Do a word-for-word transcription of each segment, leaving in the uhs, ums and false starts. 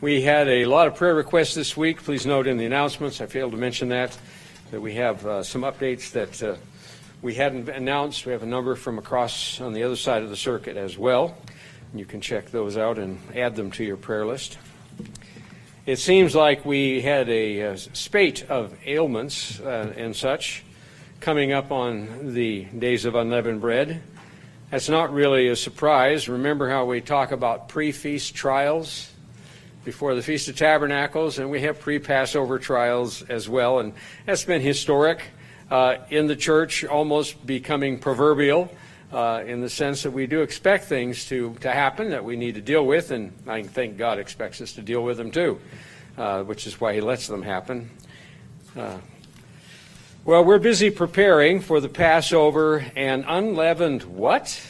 We had a lot of prayer requests this week. Please note in the announcements, I failed to mention that, that we have uh, some updates that uh, we hadn't announced. We have a number from across on the other side of the circuit as well. You can check those out and add them to your prayer list. It seems like we had a, a spate of ailments uh, and such coming up on the days of unleavened bread. That's not really a surprise. Remember how we talk about pre-feast trials before the Feast of Tabernacles, and we have pre-Passover trials as well, and that's been historic uh, in the church, almost becoming proverbial uh, in the sense that we do expect things to, to happen that we need to deal with, and I think God expects us to deal with them too, uh, which is why He lets them happen. Uh, well, we're busy preparing for the Passover and unleavened what?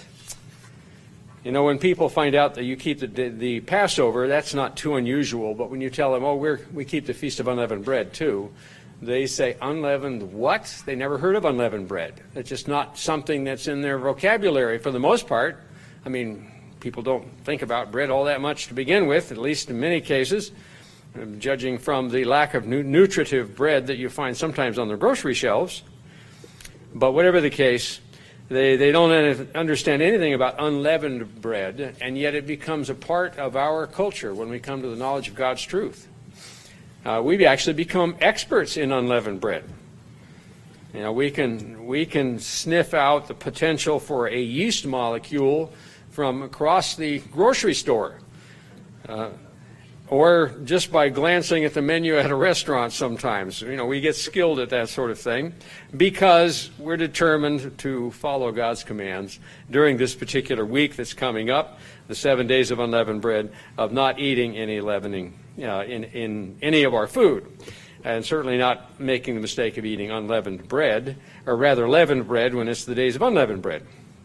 You know, when people find out that you keep the, the Passover, that's not too unusual. But when you tell them, oh, we're, we keep the Feast of Unleavened Bread, too, they say, unleavened what? They never heard of unleavened bread. It's just not something that's in their vocabulary for the most part. I mean, people don't think about bread all that much to begin with, at least in many cases, judging from the lack of nu- nutritive bread that you find sometimes on the grocery shelves. But whatever the case, They they don't understand anything about unleavened bread, and yet it becomes a part of our culture when we come to the knowledge of God's truth. Uh, we've actually become experts in unleavened bread. You know, we can we can sniff out the potential for a yeast molecule from across the grocery store, uh, or just by glancing at the menu at a restaurant sometimes. You know, we get skilled at that sort of thing because we're determined to follow God's commands during this particular week that's coming up, the seven days of unleavened bread, of not eating any leavening uh, in, in any of our food, and certainly not making the mistake of eating unleavened bread, or rather leavened bread when it's the days of unleavened bread.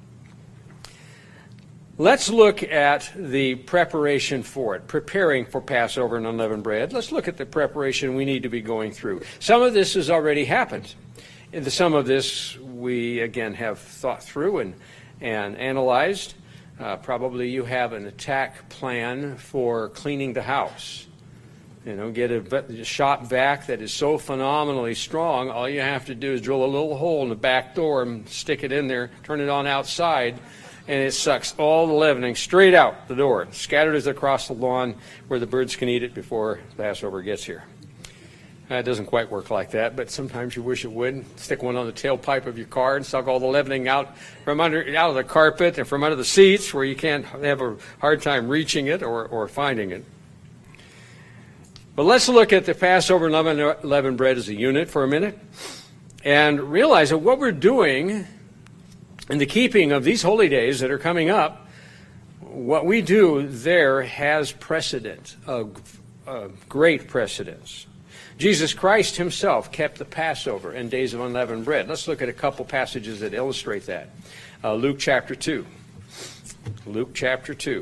Let's look at the preparation for it, preparing for Passover and unleavened bread. Let's look at the preparation we need to be going through. Some of this has already happened. And some of this we, again, have thought through and, and analyzed. Uh, probably you have an attack plan for cleaning the house. You know, get a shop vac that is so phenomenally strong, all you have to do is drill a little hole in the back door and stick it in there, turn it on outside, and it sucks all the leavening straight out the door, scattered as across the lawn where the birds can eat it before Passover gets here. Uh, it doesn't quite work like that, but sometimes you wish it would. Stick one on the tailpipe of your car and suck all the leavening out from under, out of the carpet and from under the seats where you can't have a hard time reaching it or, or finding it. But let's look at the Passover and unleavened bread as a unit for a minute and realize that what we're doing in the keeping of these holy days that are coming up, what we do there has precedent, a, a great precedence. Jesus Christ himself kept the Passover and days of unleavened bread. Let's look at a couple passages that illustrate that. Uh, Luke chapter two. Luke chapter two.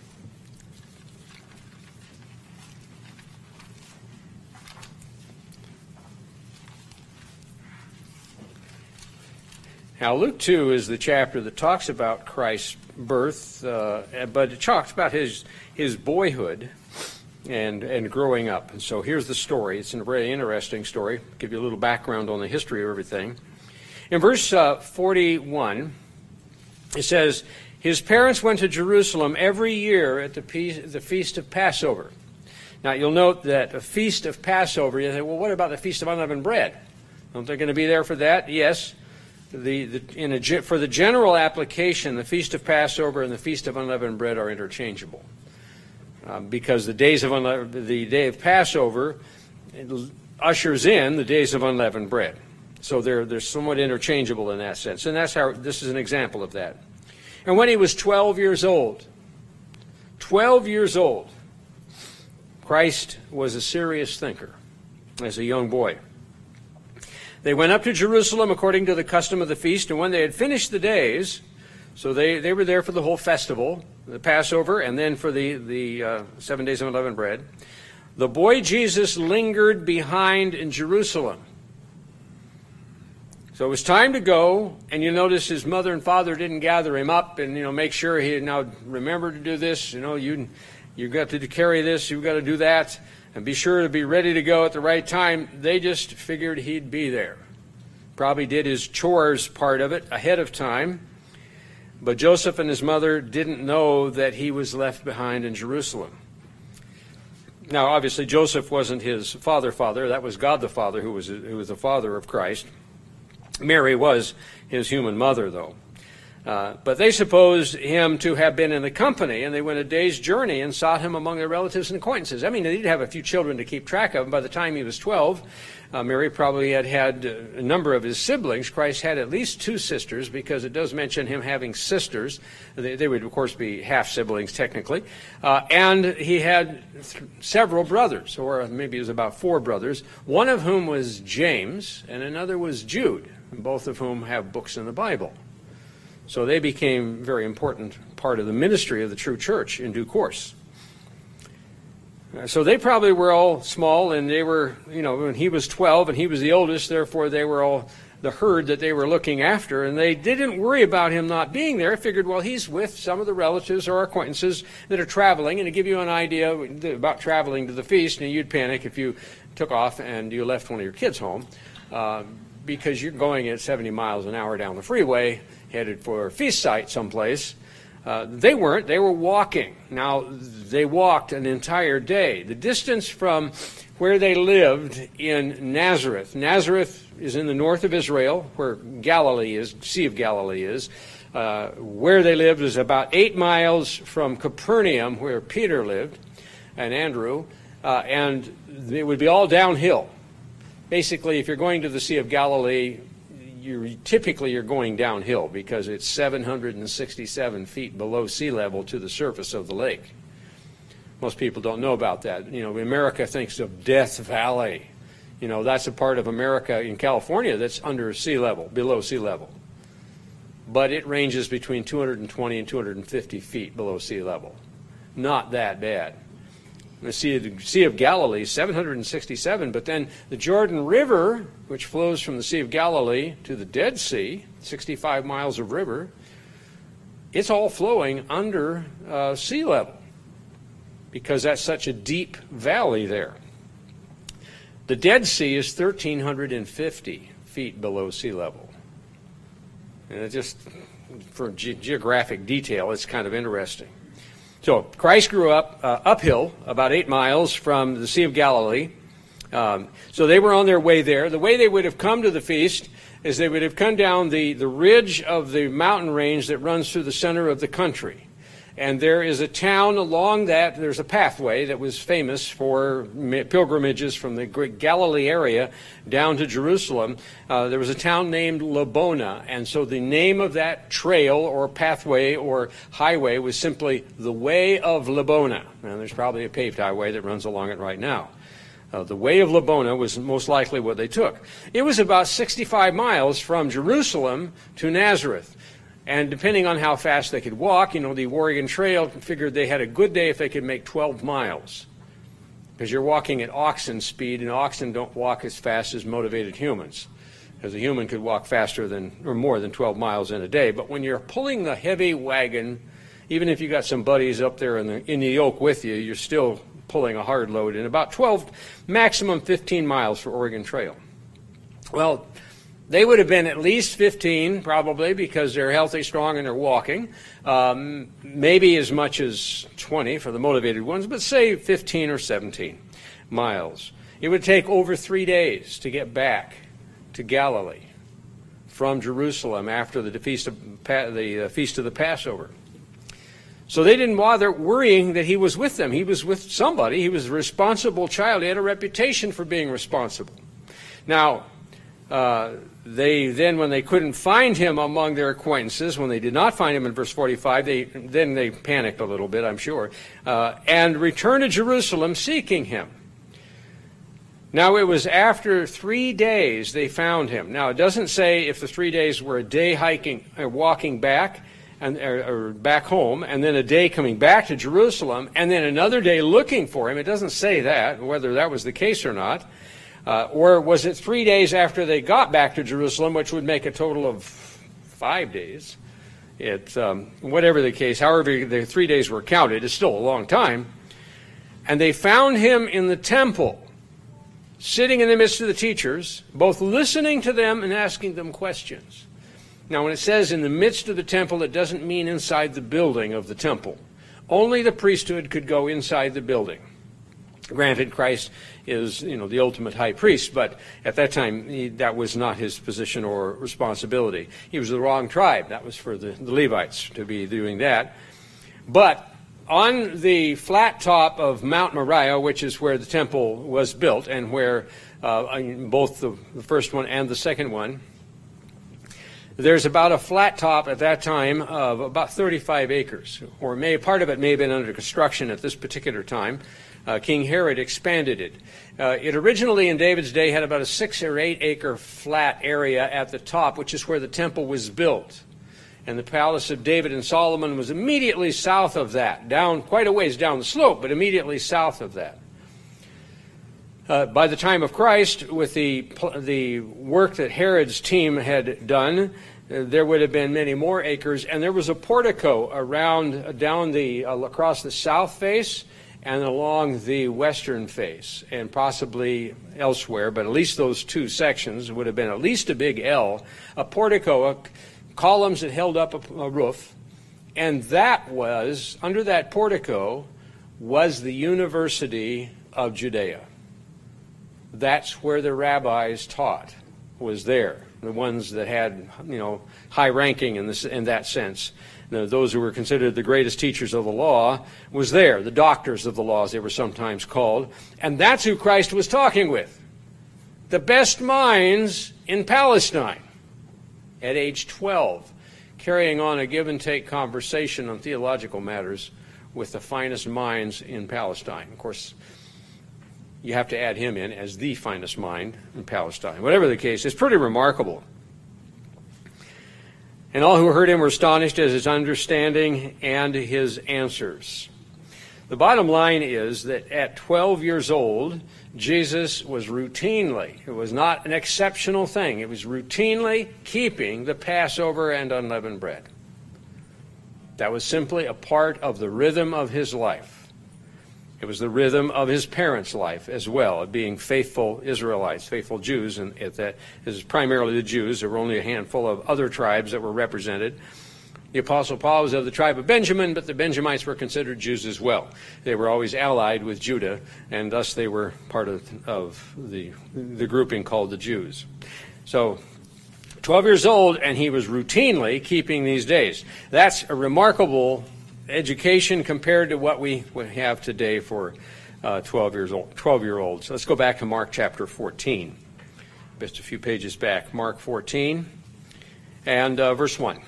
Now, Luke two is the chapter that talks about Christ's birth, uh, but it talks about his his boyhood and and growing up. And so here's the story. It's a very interesting story. I'll give you a little background on the history of everything. In verse uh, forty-one, it says, his parents went to Jerusalem every year at the, pe- the Feast of Passover. Now, you'll note that a Feast of Passover, you say, well, what about the Feast of Unleavened Bread? Aren't they going to be there for that? Yes. The, the, in a, for the general application, the Feast of Passover and the Feast of Unleavened Bread are interchangeable, um, because the days of unle- the day of Passover ushers in the days of unleavened bread, so they're they're somewhat interchangeable in that sense. And that's how this is an example of that. And when he was twelve years old, twelve years old, Christ was a serious thinker as a young boy. They went up to Jerusalem according to the custom of the feast, and when they had finished the days, so they, they were there for the whole festival, the Passover, and then for the, the uh, seven days of unleavened bread, the boy Jesus lingered behind in Jerusalem. So it was time to go, and you notice his mother and father didn't gather him up and, you know, make sure he now remembered to do this. You know, you you've got to carry this, you've got to do that, and be sure to be ready to go at the right time. They just figured he'd be there. Probably did his chores part of it ahead of time. But Joseph and his mother didn't know that he was left behind in Jerusalem. Now, obviously, Joseph wasn't his father father. That was God the Father who was, who was the father of Christ. Mary was his human mother, though. Uh, but they supposed him to have been in the company, and they went a day's journey and sought him among their relatives and acquaintances. I mean, they did have a few children to keep track of. By the time he was twelve, uh, Mary probably had had a number of his siblings. Christ had at least two sisters, because it does mention him having sisters. They, they would, of course, be half-siblings, technically. Uh, and he had th- several brothers, or maybe it was about four brothers, one of whom was James, and another was Jude, both of whom have books in the Bible. So they became a very important part of the ministry of the true church in due course. Uh, so they probably were all small, and they were, you know, when he was twelve and he was the oldest, therefore they were all the herd that they were looking after, and they didn't worry about him not being there. Figured, well, he's with some of the relatives or acquaintances that are traveling, and to give you an idea about traveling to the feast, and you'd panic if you took off and you left one of your kids home, uh, because you're going at seventy miles an hour down the freeway, headed for a feast site someplace. Uh, they weren't. They were walking. Now, they walked an entire day. The distance from where they lived in Nazareth. Nazareth is in the north of Israel, where Galilee is, Sea of Galilee is. Uh, where they lived is about eight miles from Capernaum, where Peter lived, and Andrew. Uh, and it would be all downhill. Basically, if you're going to the Sea of Galilee, you're, typically you're going downhill, because it's seven hundred sixty-seven feet below sea level to the surface of the lake. Most people don't know about that. You know, America thinks of Death Valley. You know, that's a part of America in California that's under sea level, below sea level. But it ranges between two hundred twenty and two hundred fifty feet below sea level. Not that bad. The Sea of, the sea of Galilee, seven hundred sixty-seven, but then the Jordan River, which flows from the Sea of Galilee to the Dead Sea, sixty-five miles of river, it's all flowing under uh, sea level, because that's such a deep valley there. The Dead Sea is one thousand three hundred fifty feet below sea level. And it just, for ge- geographic detail, it's kind of interesting. So Christ grew up uh, uphill, about eight miles from the Sea of Galilee. Um, so they were on their way there. The way they would have come to the feast is they would have come down the, the ridge of the mountain range that runs through the center of the country. And there is a town along that. There's a pathway that was famous for pilgrimages from the Galilee area down to Jerusalem. Uh, there was a town named Lebona, and so the name of that trail or pathway or highway was simply the Way of Lebona. And there's probably a paved highway that runs along it right now. Uh, the Way of Lebona was most likely what they took. It was about sixty-five miles from Jerusalem to Nazareth. And depending on how fast they could walk, you know, the Oregon Trail figured they had a good day if they could make twelve miles. Because you're walking at oxen speed, and oxen don't walk as fast as motivated humans. Because a human could walk faster than, or more than twelve miles in a day. But when you're pulling the heavy wagon, even if you got some buddies up there in the, in the yoke with you, you're still pulling a hard load in about twelve, maximum fifteen miles for Oregon Trail. Well, they would have been at least fifteen, probably, because they're healthy, strong, and they're walking. Um, maybe as much as twenty for the motivated ones, but say fifteen or seventeen miles. It would take over three days to get back to Galilee from Jerusalem after the feast of, the feast of the Passover. So they didn't bother worrying that he was with them. He was with somebody. He was a responsible child. He had a reputation for being responsible. Now, Uh, they then, when they couldn't find him among their acquaintances, when they did not find him in verse forty-five, they then they panicked a little bit, I'm sure, uh, and returned to Jerusalem seeking him. Now, it was after three days they found him. Now, it doesn't say if the three days were a day hiking or walking back and or, or back home, and then a day coming back to Jerusalem, and then another day looking for him. It doesn't say that, whether that was the case or not. Uh, or was it three days after they got back to Jerusalem, which would make a total of five days? It, um, whatever the case, however the three days were counted, it's still a long time. And they found him in the temple, sitting in the midst of the teachers, both listening to them and asking them questions. Now, when it says in the midst of the temple, it doesn't mean inside the building of the temple. Only the priesthood could go inside the building. Granted, Christ is, you know, the ultimate high priest, but at that time, he, that was not his position or responsibility. He was the wrong tribe. That was for the, the Levites to be doing that. But on the flat top of Mount Moriah, which is where the temple was built and where uh, both the, the first one and the second one, there's about a flat top at that time of about thirty-five acres, or may, part of it may have been under construction at this particular time. Uh, King Herod expanded it. Uh, it originally in David's day had about a six or eight acre flat area at the top, which is where the temple was built. And the palace of David and Solomon was immediately south of that, down quite a ways down the slope, but immediately south of that. Uh, by the time of Christ, with the the work that Herod's team had done, uh, there would have been many more acres, and there was a portico around, uh, down the uh, across the south face and along the western face, and possibly elsewhere, but at least those two sections would have been at least a big L, a portico, a, columns that held up a, a roof, and that was, under that portico, was the University of Judea. That's where the rabbis taught, was there. The ones that had, you know, high ranking in this, in that sense. You know, those who were considered the greatest teachers of the law was there. The doctors of the law, as they were sometimes called. And that's who Christ was talking with. The best minds in Palestine at age twelve, carrying on a give and take conversation on theological matters with the finest minds in Palestine. Of course, you have to add him in as the finest mind in Palestine. Whatever the case, it's pretty remarkable. And all who heard him were astonished at his understanding and his answers. The bottom line is that at twelve years old, Jesus was routinely, it was not an exceptional thing, it was routinely keeping the Passover and unleavened bread. That was simply a part of the rhythm of his life. It was the rhythm of his parents' life as well, of being faithful Israelites, faithful Jews, and at that is primarily the Jews. There were only a handful of other tribes that were represented. The Apostle Paul was of the tribe of Benjamin, but the Benjamites were considered Jews as well. They were always allied with Judah, and thus they were part of, of the, the grouping called the Jews. So, twelve years old, and he was routinely keeping these days. That's a remarkable education compared to what we have today for uh, twelve years old, twelve-year-olds. Let's go back to Mark chapter fourteen. Just a few pages back. Mark fourteen and uh, verse one.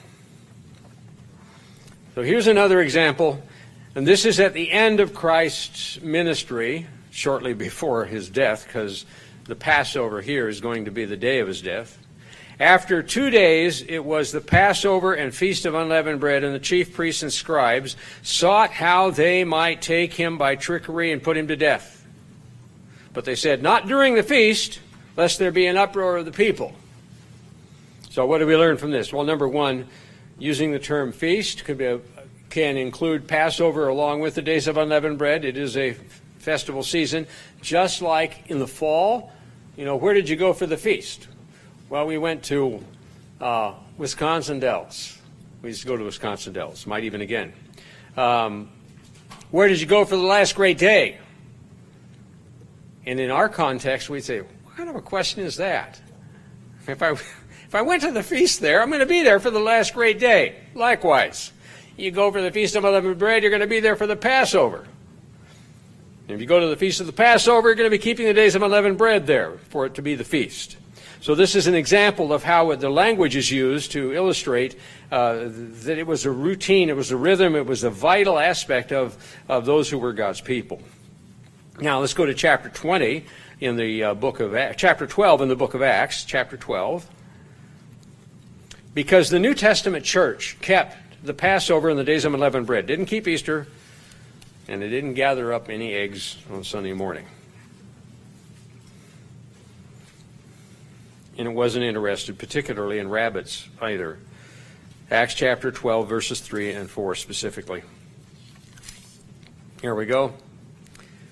So here's another example, and this is at the end of Christ's ministry, shortly before his death, because the Passover here is going to be the day of his death. After two days, it was the Passover and Feast of Unleavened Bread, and the chief priests and scribes sought how they might take him by trickery and put him to death. But they said, not during the feast, lest there be an uproar of the people. So what do we learn from this? Well, number one, using the term feast could be a, can include Passover along with the days of unleavened bread. It is a festival season, just like in the fall. You know, where did you go for the feast? Well, we went to uh, Wisconsin Dells. We used to go to Wisconsin Dells, might even again. Um, where did you go for the last great day? And in our context, we'd say, what kind of a question is that? If I, if I went to the feast there, I'm going to be there for the last great day. Likewise, you go for the Feast of Unleavened Bread, you're going to be there for the Passover. And if you go to the Feast of the Passover, you're going to be keeping the days of unleavened bread there for it to be the feast. So this is an example of how the language is used to illustrate uh, that it was a routine, it was a rhythm, it was a vital aspect of, of those who were God's people. Now let's go to chapter twenty in the uh, book of Acts, chapter twelve in the book of Acts, chapter twelve. Because the New Testament church kept the Passover and the days of unleavened bread, didn't keep Easter, and they didn't gather up any eggs on Sunday morning. And it wasn't interested particularly in rabbits either. Acts chapter twelve, verses three and four specifically. Here we go.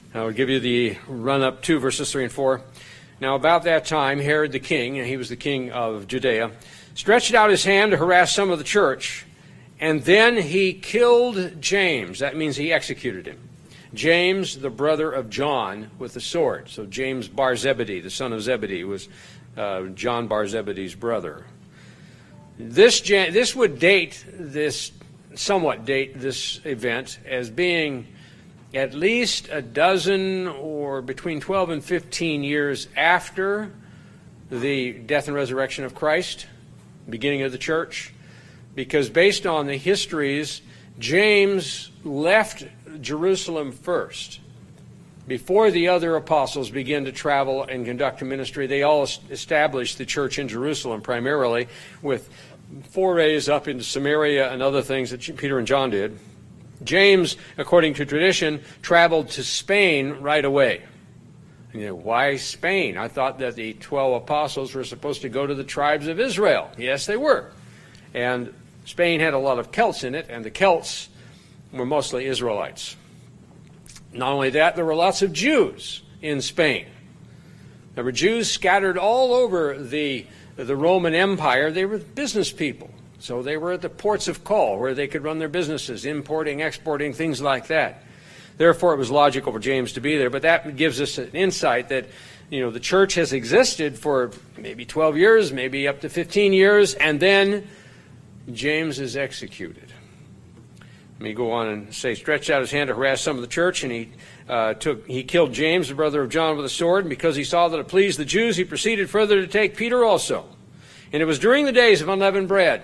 I'll give you the run-up to verses three and four. Now about that time, Herod the king, and he was the king of Judea, stretched out his hand to harass some of the church, and then he killed James. That means he executed him. James, the brother of John, with the sword. So James Bar Zebedee, the son of Zebedee, was uh, John Bar Zebedee's brother. This, this would date this, somewhat date this event as being at least a dozen or between twelve and fifteen years after the death and resurrection of Christ, beginning of the church, because based on the histories, James left Jerusalem first. Before the other apostles began to travel and conduct a ministry, they all established the church in Jerusalem primarily, with forays up into Samaria and other things that Peter and John did. James, according to tradition, traveled to Spain right away. And you know, why Spain? I thought that the twelve apostles were supposed to go to the tribes of Israel. Yes, they were. And Spain had a lot of Celts in it, and the Celts were mostly Israelites. Not only that, there were lots of Jews in Spain. There were Jews scattered all over the, the Roman Empire. They were business people. So they were at the ports of call where they could run their businesses, importing, exporting, things like that. Therefore, it was logical for James to be there. But that gives us an insight that, you know, the church has existed for maybe twelve years, maybe up to fifteen years, and then James is executed. Let me go on and say, stretched out his hand to harass some of the church, and he uh, took he killed James, the brother of John, with a sword. And because he saw that it pleased the Jews, he proceeded further to take Peter also. And it was during the days of unleavened bread.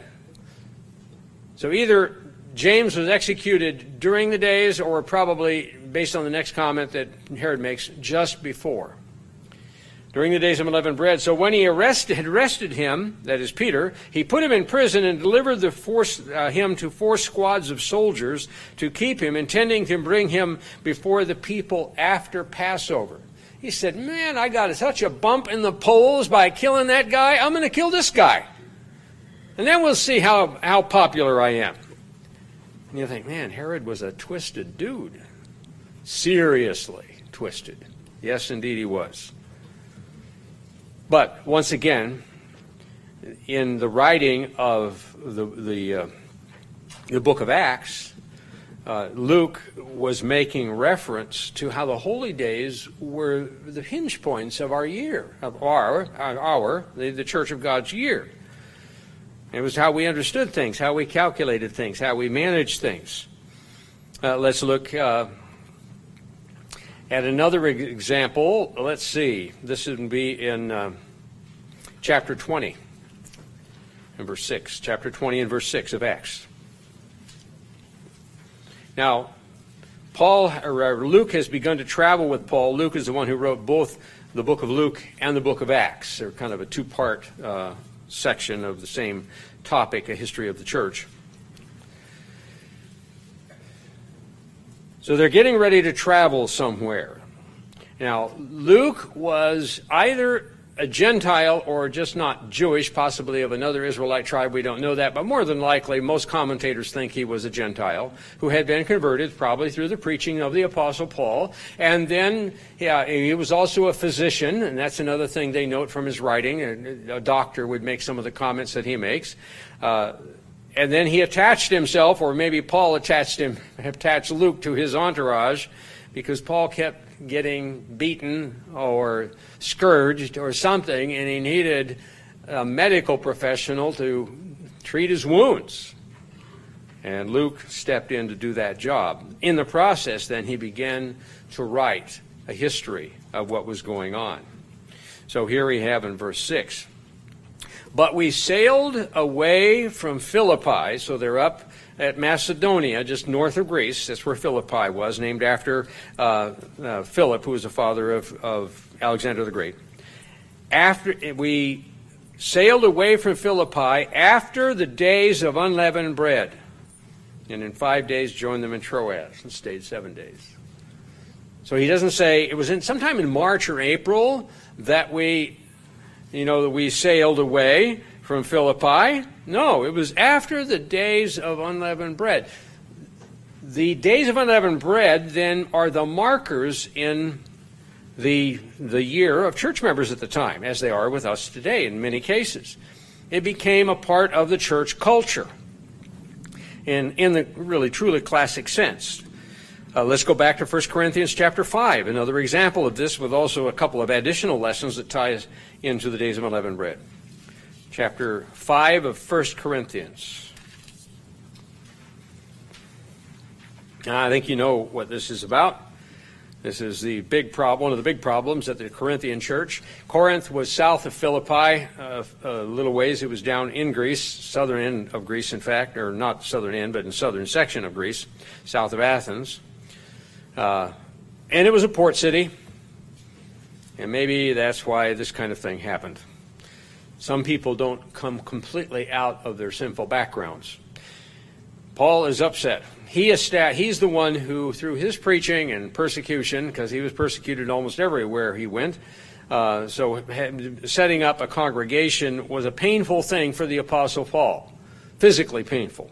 So either James was executed during the days, or probably, based on the next comment that Herod makes, just before. During the days of unleavened bread. So when he arrested, had arrested him, that is Peter, he put him in prison and delivered the force, uh, him to four squads of soldiers to keep him, intending to bring him before the people after Passover. He said, man, I got such a bump in the polls by killing that guy, I'm going to kill this guy. And then we'll see how, how popular I am. And you think, man, Herod was a twisted dude. Seriously twisted. Yes, indeed he was. But once again, in the writing of the the, uh, the book of Acts, uh, Luke was making reference to how the holy days were the hinge points of our year, of our, our the, the Church of God's year. It was how we understood things, how we calculated things, how we managed things. Uh, let's look uh, at another example. Let's see. This would be in uh, chapter twenty and verse six. Chapter twenty and verse six of Acts. Now, Paul or Luke has begun to travel with Paul. Luke is the one who wrote both the book of Luke and the book of Acts. They're kind of a two-part uh section of the same topic, a history of the church. So they're getting ready to travel somewhere. Now, Luke was either a Gentile or just not Jewish, possibly of another Israelite tribe. We don't know that, but more than likely, most commentators think he was a Gentile who had been converted probably through the preaching of the Apostle Paul. And then yeah, he was also a physician, and that's another thing they note from his writing. A, a doctor would make some of the comments that he makes. Uh, and then he attached himself, or maybe Paul attached him, attached Luke to his entourage, because Paul kept getting beaten or scourged or something, and he needed a medical professional to treat his wounds. And Luke stepped in to do that job. In the process, then, he began to write a history of what was going on. So here we have in verse six. But we sailed away from Philippi, so they're up at Macedonia, just north of Greece. That's where Philippi was, named after uh, uh, Philip, who was the father of, of Alexander the Great. After we sailed away from Philippi after the days of unleavened bread, and in five days joined them in Troas and stayed seven days. So he doesn't say it was in sometime in March or April that we, you know, that we sailed away from Philippi. No, it was after the days of unleavened bread. The days of unleavened bread then are the markers in the, the year of church members at the time, as they are with us today in many cases. It became a part of the church culture in, in the really truly classic sense. Uh, let's go back to First Corinthians chapter five, another example of this with also a couple of additional lessons that ties into the days of unleavened bread. Chapter five of First Corinthians. Now, I think you know what this is about. This is the big problem, one of the big problems at the Corinthian church. Corinth was south of Philippi, uh, a little ways. It was down in Greece, southern end of Greece, in fact, or not southern end, but in southern section of Greece, south of Athens. Uh, and it was a port city, and maybe that's why this kind of thing happened. Some people don't come completely out of their sinful backgrounds. Paul is upset. He is stat- he's the one who, through his preaching and persecution, because he was persecuted almost everywhere he went, uh, so setting up a congregation was a painful thing for the Apostle Paul, physically painful.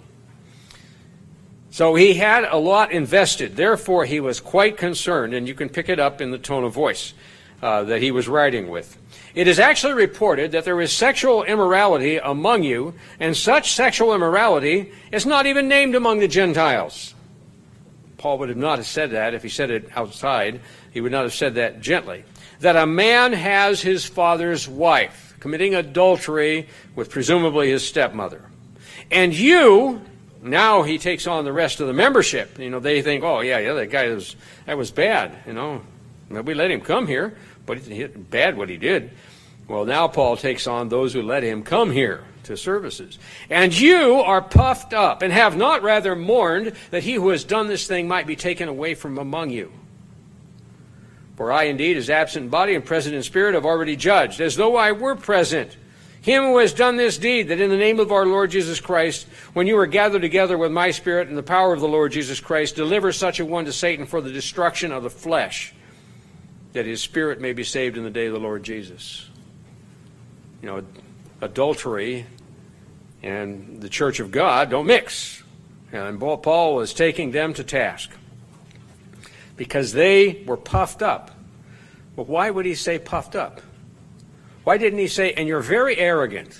So he had a lot invested. Therefore, he was quite concerned, and you can pick it up in the tone of voice uh, that he was writing with. It is actually reported that there is sexual immorality among you, and such sexual immorality is not even named among the Gentiles. Paul would have not have said that if he said it outside. He would not have said that gently. That a man has his father's wife, committing adultery with presumably his stepmother. And you, now he takes on the rest of the membership. You know, they think, oh, yeah, yeah, that guy was, that was bad, you know. We let him come here. But it's bad what he did. Well, now Paul takes on those who let him come here to services. And you are puffed up, and have not rather mourned that he who has done this thing might be taken away from among you. For I indeed, as absent in body and present in spirit, have already judged, as though I were present, him who has done this deed, that in the name of our Lord Jesus Christ, when you are gathered together with my spirit and the power of the Lord Jesus Christ, deliver such a one to Satan for the destruction of the flesh, that his spirit may be saved in the day of the Lord Jesus. You know, adultery and the church of God don't mix. And Paul was taking them to task because they were puffed up. But why would he say puffed up? Why didn't he say, and you're very arrogant?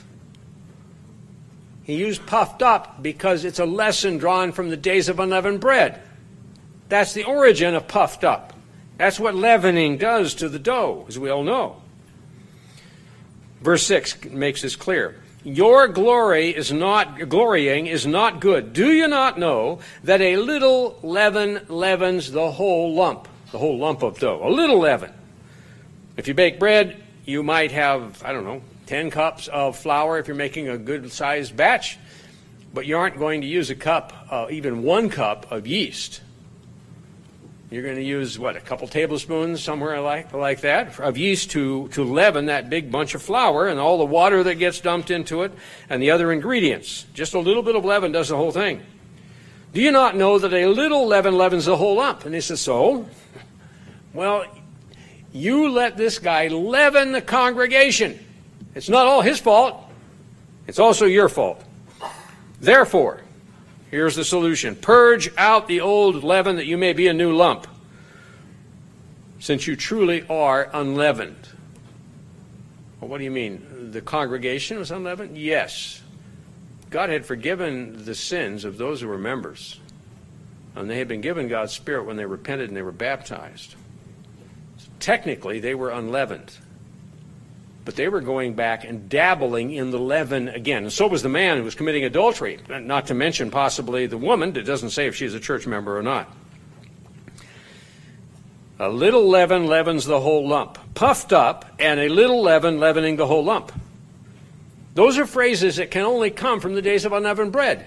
He used puffed up because it's a lesson drawn from the days of unleavened bread. That's the origin of puffed up. That's what leavening does to the dough, as we all know. Verse six makes this clear. Your glory is not, glorying is not good. Do you not know that a little leaven leavens the whole lump, the whole lump of dough? A little leaven. If you bake bread, you might have, I don't know, ten cups of flour if you're making a good-sized batch, but you aren't going to use a cup, uh, even one cup of yeast. You're going to use, what, a couple tablespoons, somewhere like like that, of yeast to, to leaven that big bunch of flour and all the water that gets dumped into it and the other ingredients. Just a little bit of leaven does the whole thing. Do you not know that a little leaven leavens the whole lump? And he says, so? Well, you let this guy leaven the congregation. It's not all his fault. It's also your fault. Therefore, here's the solution. Purge out the old leaven that you may be a new lump, since you truly are unleavened. Well, what do you mean? The congregation was unleavened? Yes. God had forgiven the sins of those who were members, and they had been given God's Spirit when they repented and they were baptized. So technically, they were unleavened. But they were going back and dabbling in the leaven again. And so was the man who was committing adultery, not to mention possibly the woman. It doesn't say if she's a church member or not. A little leaven leavens the whole lump. Puffed up, and a little leaven leavening the whole lump. Those are phrases that can only come from the days of unleavened bread.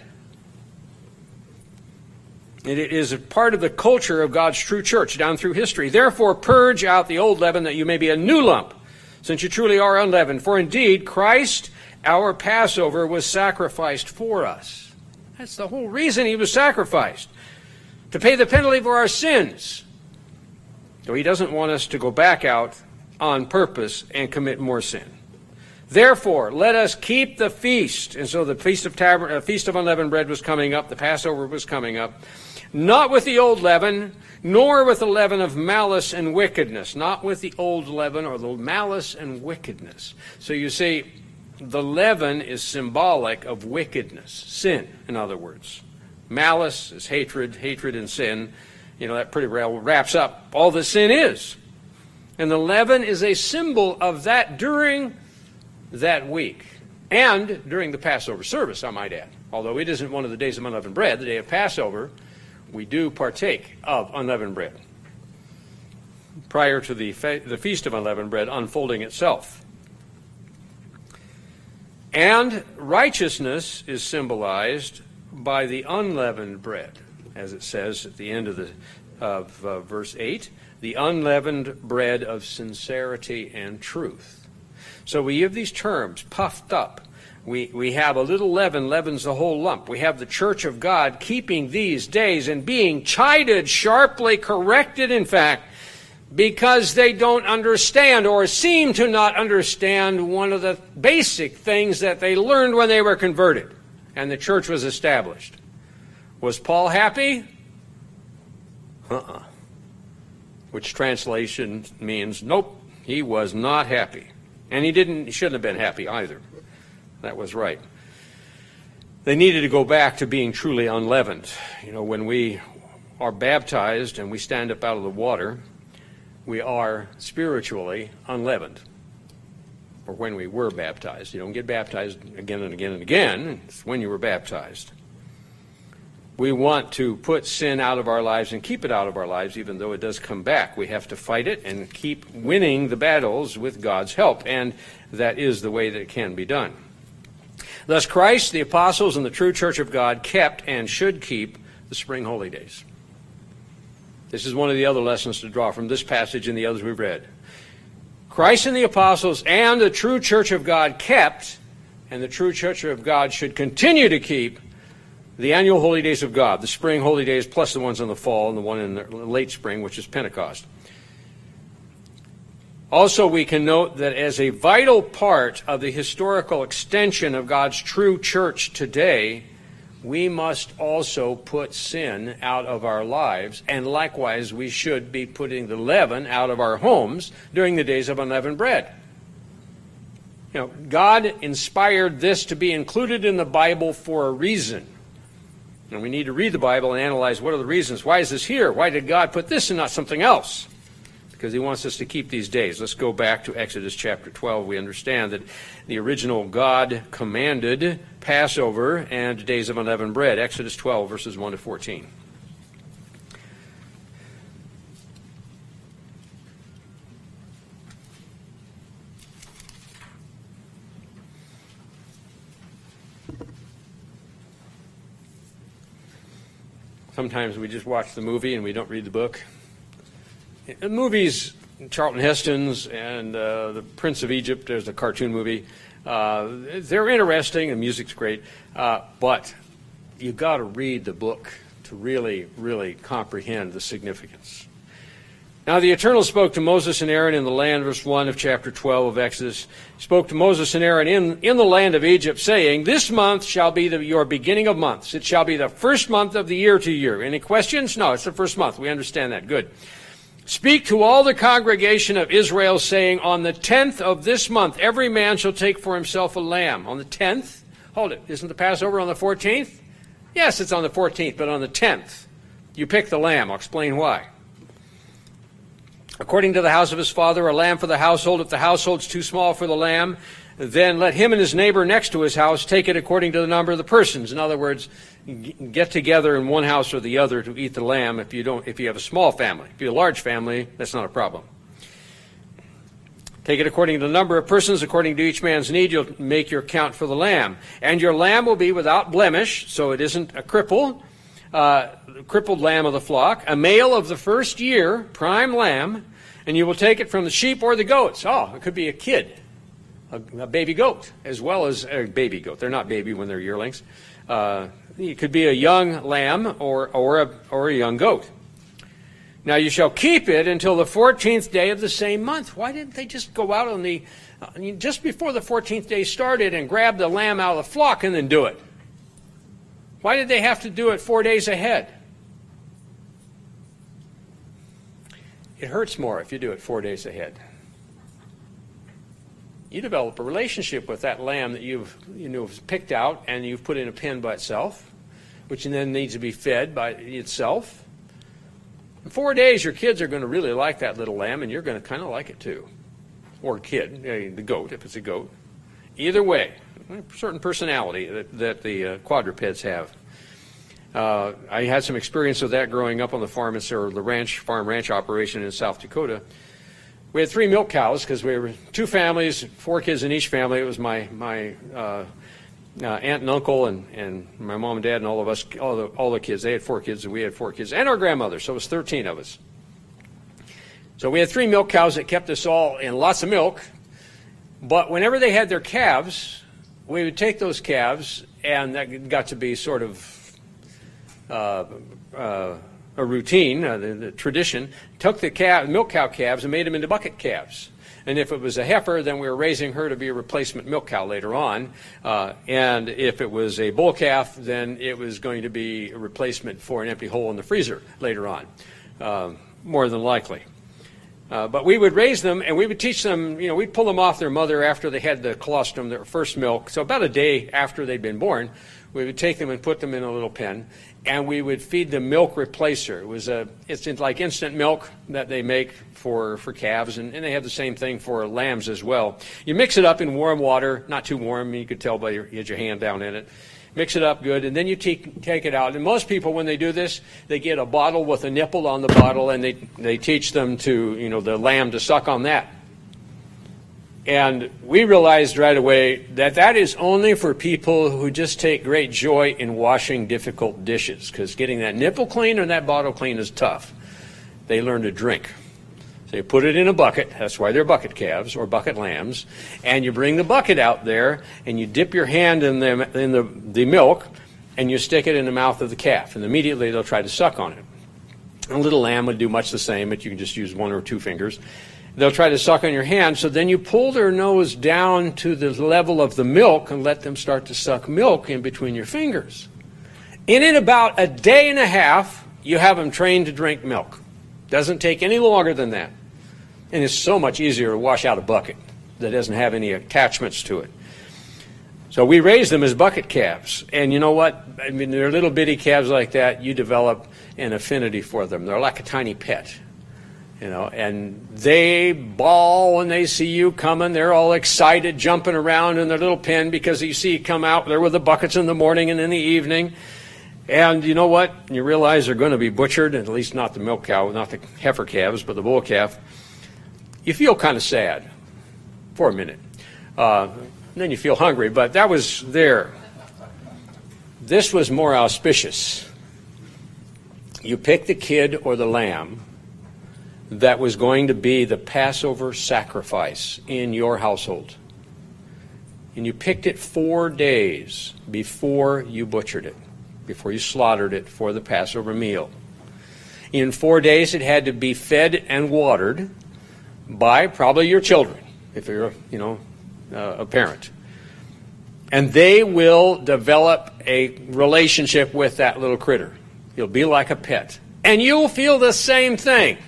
It is a part of the culture of God's true church down through history. Therefore, purge out the old leaven that you may be a new lump, since you truly are unleavened. For indeed, Christ, our Passover, was sacrificed for us. That's the whole reason he was sacrificed, to pay the penalty for our sins. So he doesn't want us to go back out on purpose and commit more sin. Therefore, let us keep the feast. And so the Feast of Tabern- uh, Feast of Unleavened Bread was coming up. The Passover was coming up. Not with the old leaven, nor with the leaven of malice and wickedness. Not with the old leaven or the malice and wickedness. So you see, the leaven is symbolic of wickedness, sin, in other words. Malice is hatred, hatred and sin. You know, that pretty well wraps up all that sin is. And the leaven is a symbol of that during that week. And during the Passover service, I might add. Although it isn't one of the days of unleavened bread, the day of Passover, we do partake of unleavened bread prior to the, fe- the Feast of Unleavened Bread unfolding itself. And righteousness is symbolized by the unleavened bread, as it says at the end of, the, of uh, verse eight, the unleavened bread of sincerity and truth. So we have these terms, puffed up. We, we have a little leaven leavens the whole lump. We have the church of God keeping these days and being chided, sharply corrected, in fact, because they don't understand or seem to not understand one of the basic things that they learned when they were converted and the church was established. Was Paul happy? Uh-uh. Which translation means, nope, he was not happy. And he didn't, he shouldn't have been happy either. That was right. They needed to go back to being truly unleavened. You know, when we are baptized and we stand up out of the water, we are spiritually unleavened. Or when we were baptized. You don't get baptized again and again and again. It's when you were baptized. We want to put sin out of our lives and keep it out of our lives, even though it does come back. We have to fight it and keep winning the battles with God's help, and that is the way that it can be done. Thus, Christ, the apostles, and the true church of God kept and should keep the spring holy days. This is one of the other lessons to draw from this passage and the others we've read. Christ and the apostles and the true church of God kept, and the true church of God should continue to keep, the annual holy days of God, the spring holy days plus the ones in the fall and the one in the late spring, which is Pentecost. Also, we can note that as a vital part of the historical extension of God's true church today, we must also put sin out of our lives, and likewise we should be putting the leaven out of our homes during the days of unleavened bread. You know, God inspired this to be included in the Bible for a reason. And we need to read the Bible and analyze what are the reasons. Why is this here? Why did God put this and not something else? Because he wants us to keep these days. Let's go back to Exodus chapter twelve. We understand that the original God commanded Passover and days of unleavened bread. Exodus twelve, verses one to fourteen. Sometimes we just watch the movie and we don't read the book. The movies, Charlton Heston's and uh, The Prince of Egypt, there's a cartoon movie. Uh, they're interesting, and music's great, uh, but you've got to read the book to really, really comprehend the significance. Now the Eternal spoke to Moses and Aaron in the land, verse one of chapter twelve of Exodus, spoke to Moses and Aaron in, in the land of Egypt, saying, this month shall be the, your beginning of months. It shall be the first month of the year to year. Any questions? No, it's the first month. We understand that. Good. Speak to all the congregation of Israel, saying, on the tenth of this month, every man shall take for himself a lamb. On the tenth? Hold it. Isn't the Passover on the fourteenth? Yes, it's on the fourteenth, but on the tenth, you pick the lamb. I'll explain why. According to the house of his father, a lamb for the household. If the household's too small for the lamb, then let him and his neighbor next to his house take it according to the number of the persons. In other words, get together in one house or the other to eat the lamb if you don't, if you have a small family. If you have a large family, that's not a problem. Take it according to the number of persons, according to each man's need, you'll make your count for the lamb. And your lamb will be without blemish, so it isn't a cripple, uh, crippled lamb of the flock, a male of the first year, prime lamb, and you will take it from the sheep or the goats. Oh, it could be a kid, a, a baby goat, as well as a baby goat. They're not baby when they're yearlings. Uh, it could be a young lamb or, or, a, or a young goat. Now you shall keep it until the fourteenth day of the same month. Why didn't they just go out on the, uh, just before the fourteenth day started and grab the lamb out of the flock and then do it? Why did they have to do it four days ahead? it hurts more if you do it four days ahead. You develop a relationship with that lamb that you've you know picked out and you've put in a pen by itself, which then needs to be fed by itself. In four days, your kids are going to really like that little lamb, and you're going to kind of like it too. Or kid, the goat, if it's a goat. Either way, a certain personality that, that the uh, quadrupeds have. Uh, I had some experience with that growing up on the farm, or the ranch, farm ranch operation in South Dakota. We had three milk cows because we were two families, four kids in each family. It was my my uh, uh, aunt and uncle and, and my mom and dad and all of us, all the all the kids. They had four kids and we had four kids, and our grandmother. So it was thirteen of us. So we had three milk cows that kept us all in lots of milk. But whenever they had their calves, we would take those calves, and that got to be sort of uh, uh, a routine, uh, the, the tradition, took the calf, milk cow calves and made them into bucket calves. And if it was a heifer, then we were raising her to be a replacement milk cow later on. Uh, and if it was a bull calf, then it was going to be a replacement for an empty hole in the freezer later on, uh, more than likely. Uh, but we would raise them, and we would teach them, you know, we'd pull them off their mother after they had the colostrum, their first milk. So about a day after they'd been born, we would take them and put them in a little pen, and we would feed them milk replacer. It was a, it's like instant milk that they make for, for calves, and, and they have the same thing for lambs as well. You mix it up in warm water, not too warm, you could tell by your, you had your hand down in it. Mix it up good, and then you take, take it out. And most people, when they do this, they get a bottle with a nipple on the bottle, and they, they teach them to, you know, the lamb to suck on that. And we realized right away that that is only for people who just take great joy in washing difficult dishes, because getting that nipple clean or that bottle clean is tough. They learn to drink. So you put it in a bucket, that's why they're bucket calves or bucket lambs, and you bring the bucket out there and you dip your hand in the, in the, the milk and you stick it in the mouth of the calf, and immediately they'll try to suck on it. A little lamb would do much the same, but you can just use one or two fingers. They'll try to suck on your hand, so then you pull their nose down to the level of the milk and let them start to suck milk in between your fingers. And in about a day and a half, you have them trained to drink milk. Doesn't take any longer than that. And it's so much easier to wash out a bucket that doesn't have any attachments to it. So we raise them as bucket calves. And you know what? I mean, they're little bitty calves like that. You develop an affinity for them. They're like a tiny pet. You know, and they bawl when they see you coming. They're all excited, jumping around in their little pen because you see you come out there with the buckets in the morning and in the evening. And you know what? You realize they're going to be butchered, at least not the milk cow, not the heifer calves, but the bull calf. You feel kind of sad for a minute. Uh, then you feel hungry, but that was there. This was more auspicious. You pick the kid or the lamb that was going to be the Passover sacrifice in your household. And you picked it four days before you butchered it, before you slaughtered it for the Passover meal. In four days, it had to be fed and watered by probably your children, if you're, you know, uh, a parent. And they will develop a relationship with that little critter. You'll be like a pet. And you'll feel the same thing.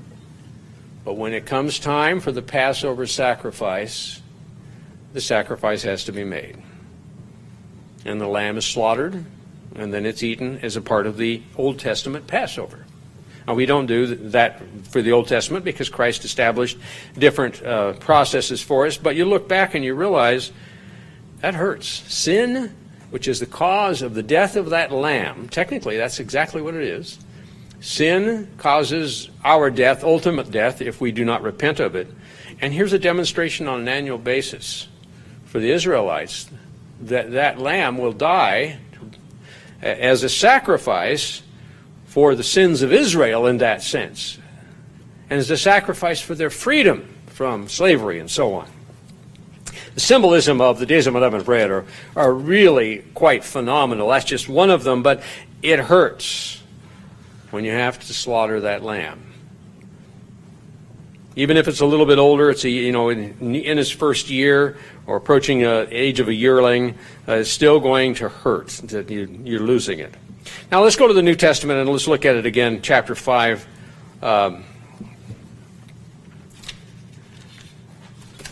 But when it comes time for the Passover sacrifice, the sacrifice has to be made. And the lamb is slaughtered, and then it's eaten as a part of the Old Testament Passover. Now, we don't do that for the Old Testament because Christ established different uh, processes for us, but you look back and you realize that hurts. Sin, which is the cause of the death of that lamb, technically that's exactly what it is. Sin causes our death, ultimate death, if we do not repent of it. And here's a demonstration on an annual basis for the Israelites that that lamb will die as a sacrifice for the sins of Israel in that sense, and as a sacrifice for their freedom from slavery and so on. The symbolism of the Days of Unleavened Bread are, are really quite phenomenal. That's just one of them, but it hurts when you have to slaughter that lamb. Even if it's a little bit older, it's a, you know in, in its first year or approaching the age of a yearling, uh, it's still going to hurt that you, you're losing it. Now let's go to the New Testament and let's look at it again, chapter five. Um,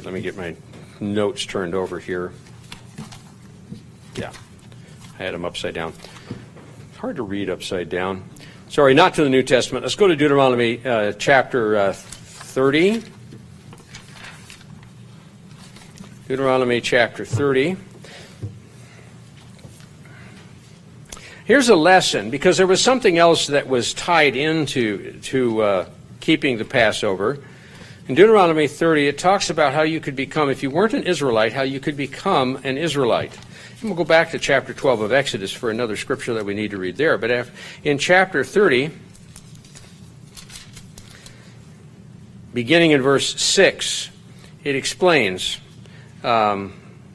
Let me get my notes turned over here. Yeah, I had them upside down. It's hard to read upside down. Sorry, not to the New Testament. Let's go to Deuteronomy uh, chapter uh, thirty. Deuteronomy chapter thirty. Here's a lesson, because there was something else that was tied into to uh, keeping the Passover. In Deuteronomy thirty, it talks about how you could become, if you weren't an Israelite, how you could become an Israelite. And we'll go back to chapter twelve of Exodus for another scripture that we need to read there. But in chapter thirty, beginning in verse six, it explains, um,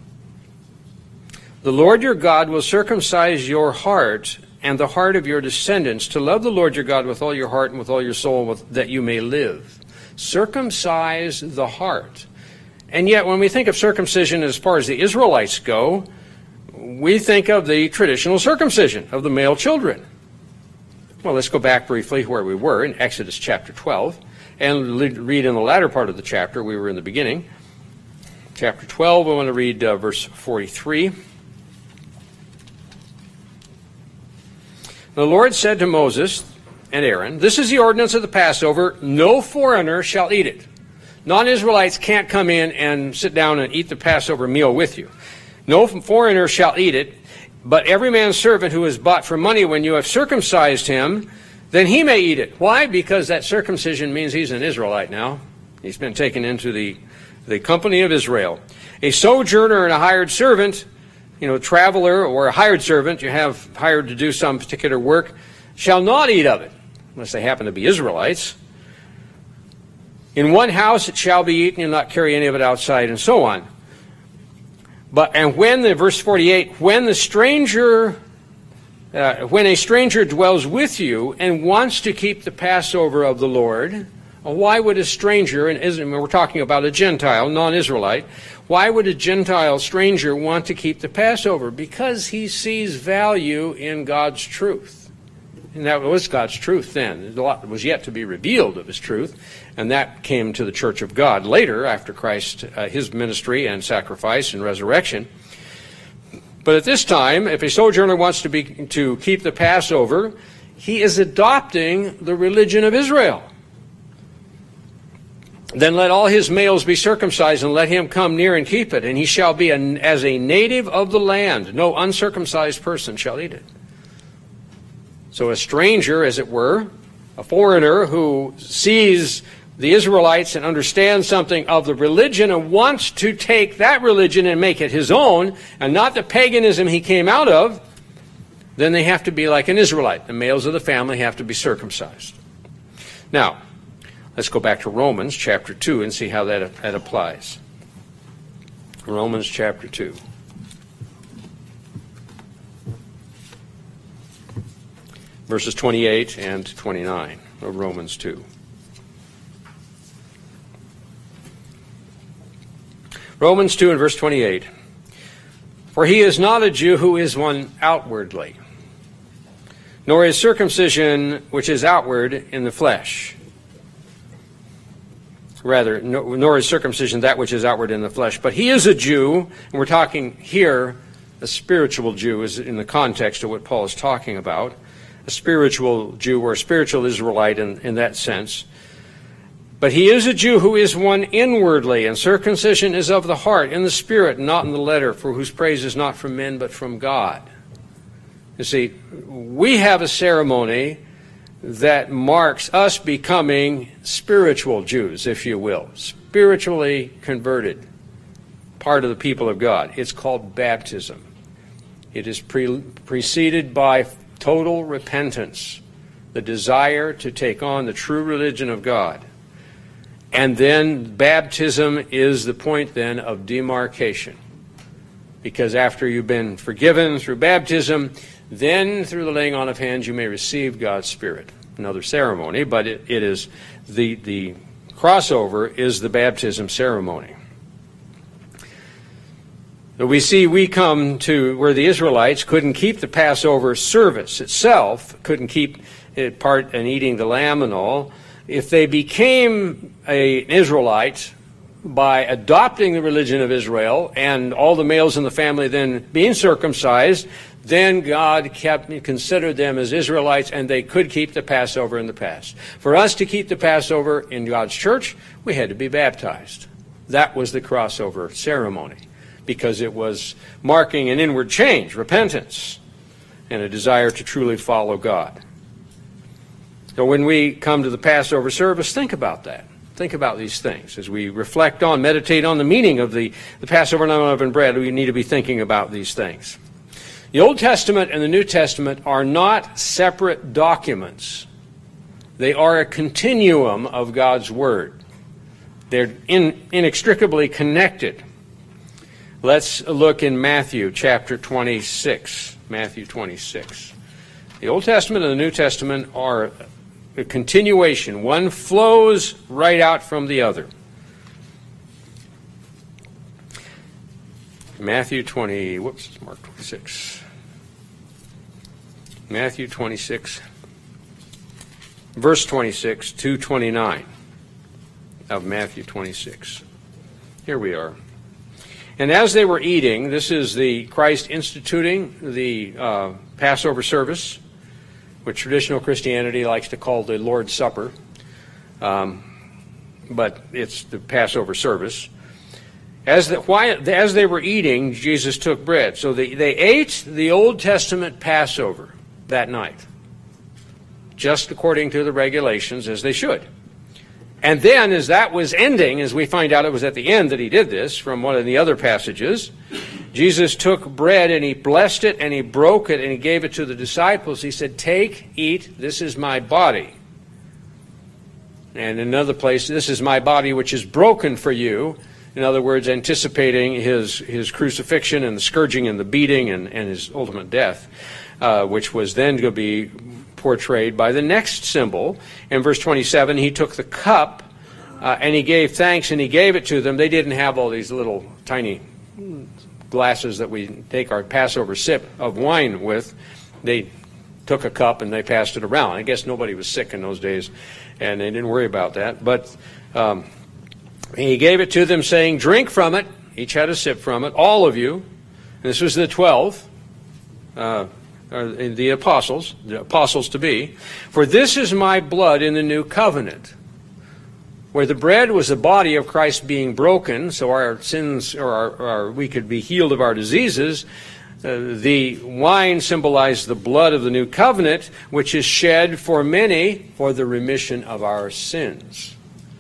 the Lord your God will circumcise your heart and the heart of your descendants to love the Lord your God with all your heart and with all your soul, with, that you may live. Circumcise the heart. And yet when we think of circumcision as far as the Israelites go, we think of the traditional circumcision of the male children. Well, let's go back briefly where we were in Exodus chapter twelve and read in the latter part of the chapter. We were in the beginning. Chapter twelve, we want to read uh, verse forty-three. The Lord said to Moses and Aaron, this is the ordinance of the Passover. No foreigner shall eat it. Non-Israelites can't come in and sit down and eat the Passover meal with you. No foreigner shall eat it, but every man's servant who is bought for money, when you have circumcised him, then he may eat it. Why? Because that circumcision means he's an Israelite now. He's been taken into the, the company of Israel. A sojourner and a hired servant, you know, traveler or a hired servant you have hired to do some particular work, shall not eat of it, unless they happen to be Israelites. In one house it shall be eaten, and not carry any of it outside, and so on. But and when the verse forty-eight, when the stranger, uh, when a stranger dwells with you and wants to keep the Passover of the Lord, why would a stranger, and we're talking about a Gentile, non-Israelite, why would a Gentile stranger want to keep the Passover? Because he sees value in God's truth. And that was God's truth then. A lot was yet to be revealed of his truth, and that came to the church of God later after Christ, uh, his ministry and sacrifice and resurrection. But at this time, if a sojourner wants to be to keep the Passover, he is adopting the religion of Israel. Then let all his males be circumcised, and let him come near and keep it, and he shall be an, as a native of the land. No uncircumcised person shall eat it. So a stranger, as it were, a foreigner who sees the Israelites and understands something of the religion and wants to take that religion and make it his own, and not the paganism he came out of, then they have to be like an Israelite. The males of the family have to be circumcised. Now, let's go back to Romans chapter two and see how that, that applies. Romans chapter two. Verses twenty-eight and twenty-nine of Romans two. Romans two and verse twenty-eight. For he is not a Jew who is one outwardly, nor is circumcision which is outward in the flesh. Rather, no, nor is circumcision that which is outward in the flesh. But he is a Jew, and we're talking here, a spiritual Jew is in the context of what Paul is talking about. A spiritual Jew or a spiritual Israelite in, in that sense. But he is a Jew who is one inwardly, and circumcision is of the heart, in the spirit, not in the letter, for whose praise is not from men but from God. You see, we have a ceremony that marks us becoming spiritual Jews, if you will, spiritually converted, part of the people of God. It's called baptism. It is pre- preceded by total repentance, the desire to take on the true religion of God. And then baptism is the point then of demarcation. Because after you've been forgiven through baptism, then through the laying on of hands you may receive God's Spirit. Another ceremony, but it, it is the, the crossover is the baptism ceremony. We see we come to where the Israelites couldn't keep the Passover service itself, couldn't keep it part in eating the lamb and all. If they became a, an Israelite by adopting the religion of Israel and all the males in the family then being circumcised, then God kept considered them as Israelites, and they could keep the Passover in the past. For us to keep the Passover in God's church, we had to be baptized. That was the crossover ceremony, because it was marking an inward change, repentance, and a desire to truly follow God. So when we come to the Passover service, think about that. Think about these things. As we reflect on, meditate on the meaning of the, the Passover and unleavened bread, we need to be thinking about these things. The Old Testament and the New Testament are not separate documents. They are a continuum of God's Word. They're in, inextricably connected. Let's look in Matthew chapter twenty-six. Matthew twenty-six. The Old Testament and the New Testament are a continuation. One flows right out from the other. Matthew twenty, whoops, it's Mark twenty-six. Matthew twenty-six, verse twenty-six to twenty-nine of Matthew twenty-six. Here we are. And as they were eating, this is the Christ instituting the uh, Passover service, which traditional Christianity likes to call the Lord's Supper, um, but it's the Passover service. As, the, why, as they were eating, Jesus took bread. So they, they ate the Old Testament Passover that night, just according to the regulations, as they should. And then, as that was ending, as we find out it was at the end that he did this, from one of the other passages, Jesus took bread and he blessed it and he broke it and he gave it to the disciples. He said, "Take, eat, this is my body." And in another place, "This is my body which is broken for you." In other words, anticipating his, his crucifixion and the scourging and the beating and, and his ultimate death, uh, which was then going to be portrayed by the next symbol. In verse twenty-seven, he took the cup uh, and he gave thanks and he gave it to them. They didn't have all these little tiny glasses that we take our Passover sip of wine with. They took a cup and they passed it around. I guess nobody was sick in those days, and they didn't worry about that. But um, he gave it to them, saying, "Drink from it." Each had a sip from it, all of you. And this was the twelve, uh, or the apostles, the apostles to be. "For this is my blood in the new covenant." Where the bread was the body of Christ being broken, so our sins, or our, our, we could be healed of our diseases, uh, the wine symbolized the blood of the new covenant, which is shed for many for the remission of our sins.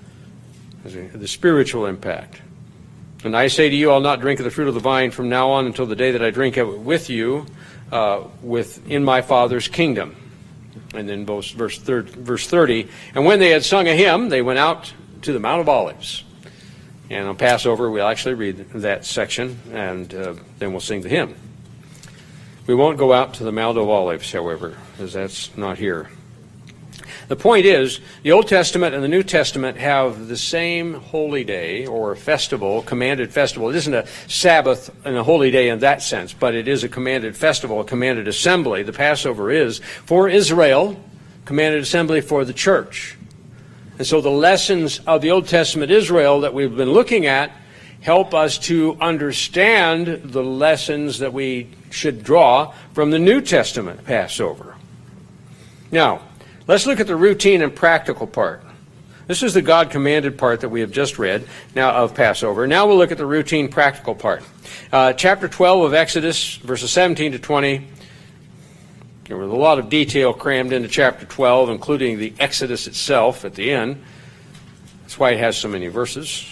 The spiritual impact. "And I say to you, I'll not drink of the fruit of the vine from now on until the day that I drink of it with you uh, with, in my Father's kingdom." And then verse, verse thirty, "And when they had sung a hymn, they went out to the Mount of Olives." And on Passover, we'll actually read that section, and uh, then we'll sing the hymn. We won't go out to the Mount of Olives, however, because that's not here. The point is, the Old Testament and the New Testament have the same holy day or festival, commanded festival. It isn't a Sabbath and a holy day in that sense, but it is a commanded festival, a commanded assembly. The Passover is for Israel, commanded assembly for the church. And so the lessons of the Old Testament Israel that we've been looking at help us to understand the lessons that we should draw from the New Testament Passover. Now, let's look at the routine and practical part. This is the God-commanded part that we have just read now of Passover. Now we'll look at the routine, practical part. Uh, chapter twelve of Exodus, verses seventeen to twenty. There was a lot of detail crammed into chapter twelve, including the Exodus itself at the end. That's why it has so many verses.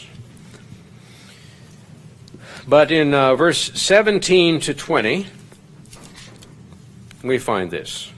But in uh, verse seventeen to twenty, we find this.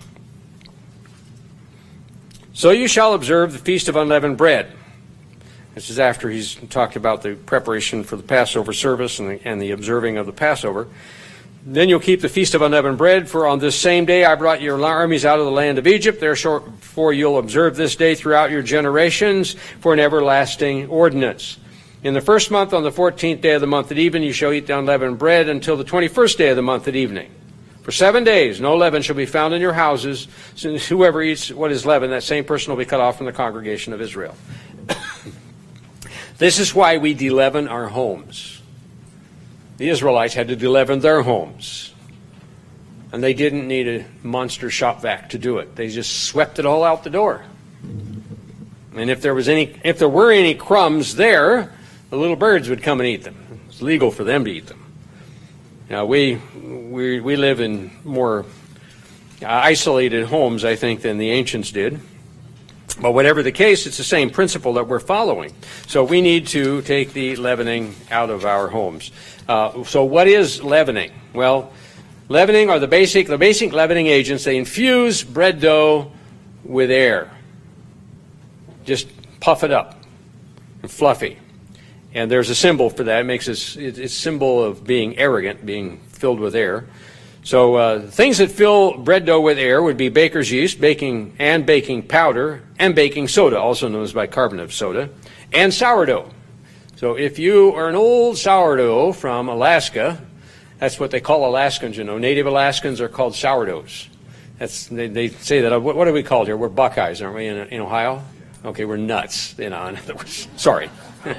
"So you shall observe the Feast of Unleavened Bread." This is after he's talked about the preparation for the Passover service and the, and the observing of the Passover. "Then you'll keep the Feast of Unleavened Bread, for on this same day I brought your armies out of the land of Egypt. Therefore you'll observe this day throughout your generations for an everlasting ordinance. In the first month, on the fourteenth day of the month at even, you shall eat the unleavened bread until the twenty-first day of the month at evening. For seven days no leaven shall be found in your houses. Since whoever eats what is leavened, that same person will be cut off from the congregation of Israel." This is why we de-leaven our homes. The Israelites had to de-leaven their homes. And they didn't need a monster shop vac to do it. They just swept it all out the door. And if there was any, if there were any crumbs there, the little birds would come and eat them. It's legal for them to eat them. Now we we we live in more isolated homes, I think, than the ancients did. But whatever the case, it's the same principle that we're following. So we need to take the leavening out of our homes. Uh, so what is leavening? Well, leavening are the basic the basic leavening agents. They infuse bread dough with air. Just puff it up and fluffy. And there's a symbol for that. It makes us, it's a symbol of being arrogant, being filled with air. So uh, things that fill bread dough with air would be baker's yeast, baking and baking powder, and baking soda, also known as bicarbonate of soda, and sourdough. So if you are an old sourdough from Alaska, that's what they call Alaskans, you know. Native Alaskans are called sourdoughs. That's they, they say that. What, what are we called here? We're Buckeyes, aren't we, in, in Ohio? Okay, we're nuts, you know, in other words. Sorry.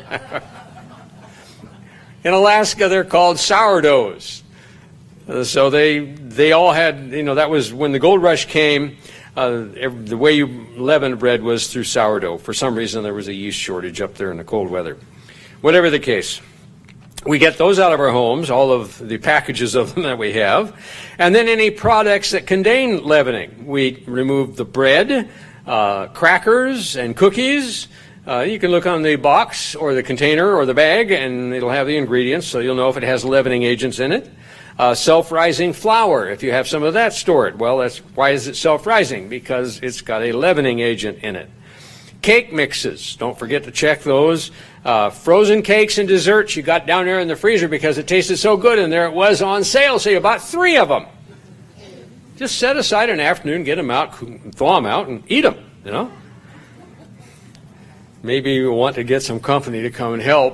In Alaska, they're called sourdoughs. Uh, so they they all had, you know, that was when the gold rush came, uh, every, the way you leavened bread was through sourdough. For some reason, there was a yeast shortage up there in the cold weather. Whatever the case, we get those out of our homes, all of the packages of them that we have, and then any products that contain leavening. We remove the bread, uh, crackers, and cookies. Uh, you can look on the box or the container or the bag, and it'll have the ingredients, so you'll know if it has leavening agents in it. Uh, self-rising flour, if you have some of that stored. Well, that's why is it self-rising? Because it's got a leavening agent in it. Cake mixes, don't forget to check those. Uh, frozen cakes and desserts you got down there in the freezer because it tasted so good, and there it was on sale, so you bought three of them. Just set aside an afternoon, get them out, thaw them out, and eat them, you know. Maybe you want to get some company to come and help.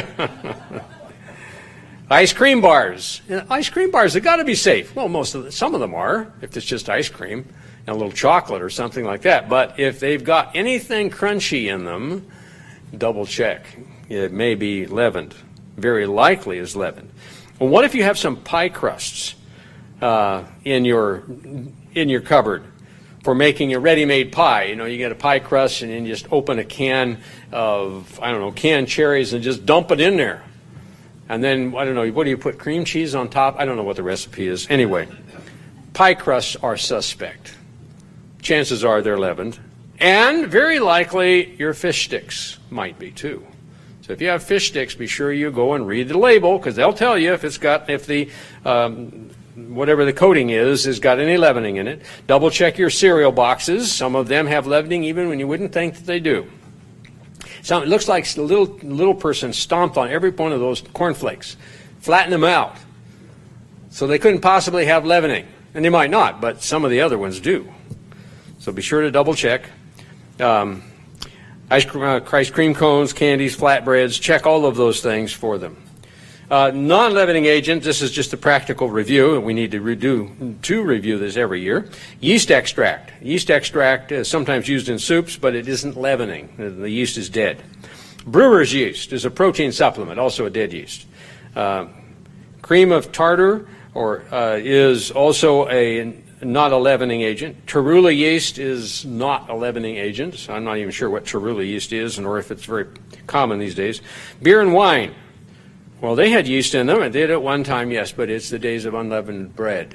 Ice cream bars. You know, ice cream bars have got to be safe. Well, most of the, some of them are, if it's just ice cream and a little chocolate or something like that. But if they've got anything crunchy in them, double check. It may be leavened. Very likely is leavened. Well, what if you have some pie crusts uh, in your in your cupboard for making a ready-made pie? You know, you get a pie crust and then you just open a can of, I don't know, canned cherries and just dump it in there. And then, I don't know, what do you put, cream cheese on top? I don't know what the recipe is. Anyway, pie crusts are suspect. Chances are they're leavened. And very likely your fish sticks might be too. So if you have fish sticks, be sure you go and read the label, because they'll tell you if it's got, if the, um, whatever the coating is, has got any leavening in it. Double check your cereal boxes. Some of them have leavening even when you wouldn't think that they do. So it looks like a little, little person stomped on every one of those cornflakes, flattened them out. So they couldn't possibly have leavening. And they might not, but some of the other ones do. So be sure to double check. Um, ice, uh, ice cream cones, candies, flatbreads, check all of those things for them. Uh, non-leavening agent, this is just a practical review, and we need to, redo, to review this every year. Yeast extract. Yeast extract is sometimes used in soups, but it isn't leavening. The yeast is dead. Brewer's yeast is a protein supplement, also a dead yeast. Uh, cream of tartar or uh, is also a not a leavening agent. Torula yeast is not a leavening agent. So I'm not even sure what torula yeast is, or if it's very common these days. Beer and wine. Well, they had yeast in them. It did at one time, yes, but it's the days of unleavened bread.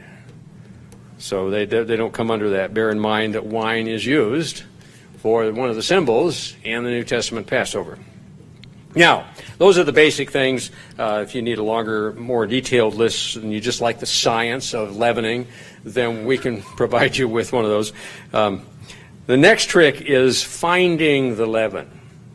So they, they don't come under that. Bear in mind that wine is used for one of the symbols in the New Testament Passover. Now, those are the basic things. Uh, if you need a longer, more detailed list, and you just like the science of leavening, then we can provide you with one of those. Um, the next trick is finding the leaven.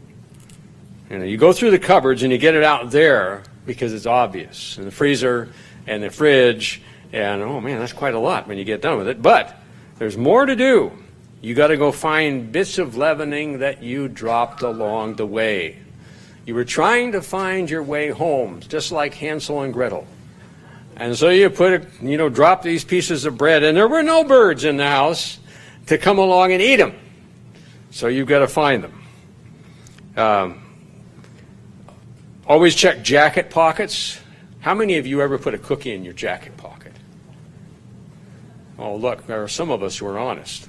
You know, you go through the cupboards and you get it out there because it's obvious. In the freezer and the fridge, and oh man, that's quite a lot when you get done with it. But there's more to do. You got to go find bits of leavening that you dropped along the way. You were trying to find your way home, just like Hansel and Gretel. And so you put it, you know, drop these pieces of bread, and there were no birds in the house to come along and eat them. So you've got to find them. Um, Always check jacket pockets. How many of you ever put a cookie in your jacket pocket? Oh, look, there are some of us who are honest.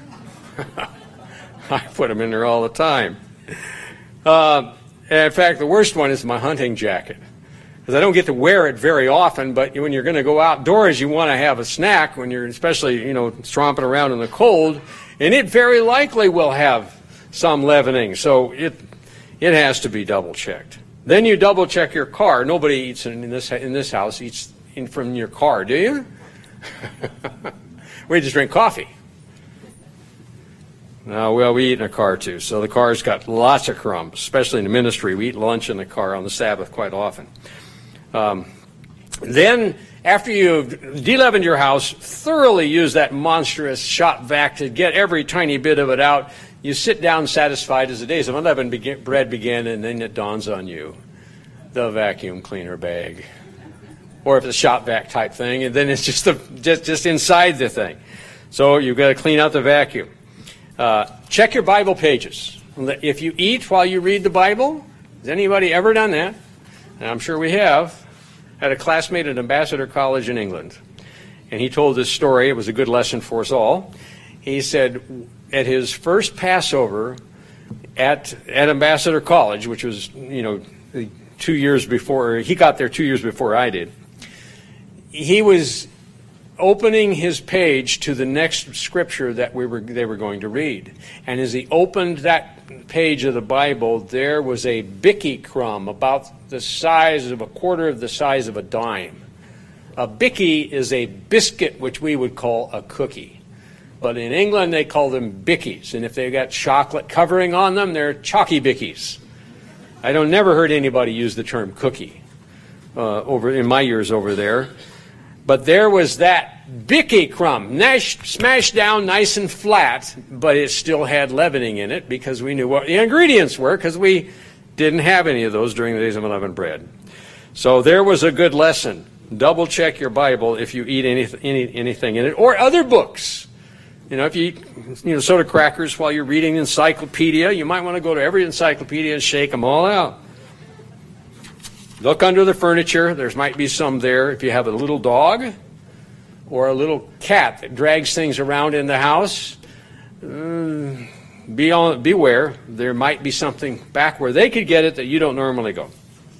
I put them in there all the time. Uh, in fact, the worst one is my hunting jacket, because I don't get to wear it very often, but when you're going to go outdoors, you want to have a snack when you're especially, you know, tromping around in the cold, and it very likely will have some leavening, so it it has to be double-checked. Then you double-check your car. Nobody eats in this in this house eats in from your car, do you? We just drink coffee. Uh, well, we eat in a car too, so the car's got lots of crumbs, especially in the ministry. We eat lunch in the car on the Sabbath quite often. Um, then, after you've de-leavened your house, thoroughly use that monstrous shop vac to get every tiny bit of it out. You sit down satisfied as the days of unleavened begin, bread begin, and then it dawns on you, the vacuum cleaner bag. Or if it's a shop vac type thing, and then it's just, the, just, just inside the thing. So you've got to clean out the vacuum. Uh, check your Bible pages. If you eat while you read the Bible, has anybody ever done that? And I'm sure we have. I had a classmate at Ambassador College in England, and he told this story. It was a good lesson for us all. He said at his first Passover at at Ambassador College, which was, you know, two years before, he got there two years before I did, he was opening his page to the next scripture that we were they were going to read. And as he opened that page of the Bible, there was a bicky crumb about the size of a quarter of the size of a dime. A bicky is a biscuit, which we would call a cookie. But in England, they call them bickies. And if they've got chocolate covering on them, they're chalky bickies. I don't never heard anybody use the term cookie uh, over in my years over there. But there was that bicky crumb, nash, smashed down nice and flat, but it still had leavening in it because we knew what the ingredients were, because we didn't have any of those during the days of unleavened bread. So there was a good lesson. Double check your Bible if you eat any, any, anything in it, or other books. You know, if you eat you know, soda crackers while you're reading an encyclopedia, you might want to go to every encyclopedia and shake them all out. Look under the furniture. There might be some there. If you have a little dog or a little cat that drags things around in the house, uh, be on, beware. There might be something back where they could get it that you don't normally go.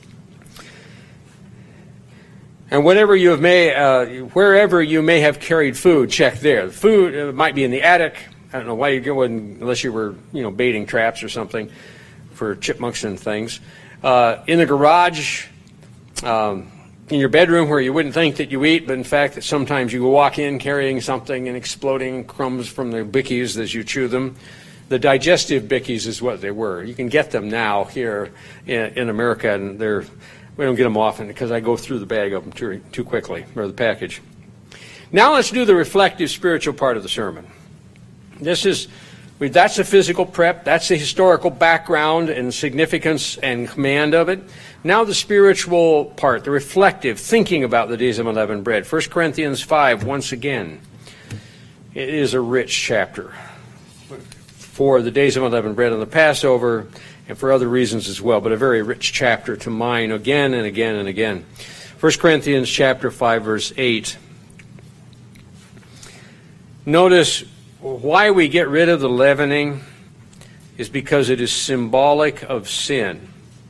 And whatever you may, uh, wherever you may have carried food, check there. The food uh, might be in the attic. I don't know why you go in, unless you were, you know, baiting traps or something for chipmunks and things. Uh, in the garage, um, in your bedroom where you wouldn't think that you eat, but in fact that sometimes you walk in carrying something and exploding crumbs from the bickies as you chew them. The digestive bickies is what they were. You can get them now here in, in America, and they're we don't get them often because I go through the bag of them too, too quickly, or the package. Now let's do the reflective spiritual part of the sermon. This is That's the physical prep. That's the historical background and significance and command of it. Now the spiritual part, the reflective, thinking about the days of unleavened bread. First Corinthians five, once again. It is a rich chapter for the days of unleavened bread and the Passover, and for other reasons as well, but a very rich chapter to mine again and again and again. First Corinthians chapter five, verse eight. Notice why we get rid of the leavening is because it is symbolic of sin.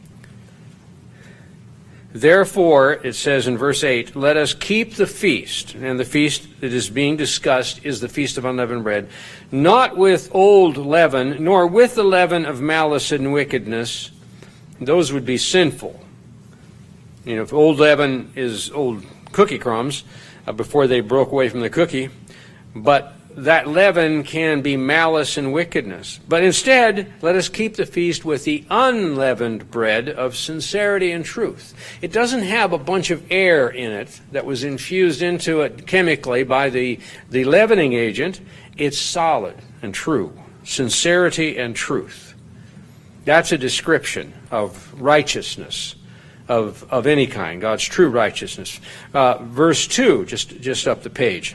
Therefore, it says in verse eight, let us keep the feast, and the feast that is being discussed is the Feast of Unleavened Bread, not with old leaven, nor with the leaven of malice and wickedness. Those would be sinful. You know, if old leaven is old cookie crumbs uh, before they broke away from the cookie, but that leaven can be malice and wickedness. But instead, let us keep the feast with the unleavened bread of sincerity and truth. It doesn't have a bunch of air in it that was infused into it chemically by the, the leavening agent. It's solid and true. Sincerity and truth. That's a description of righteousness of, of any kind, God's true righteousness. Uh, verse two, just, just up the page.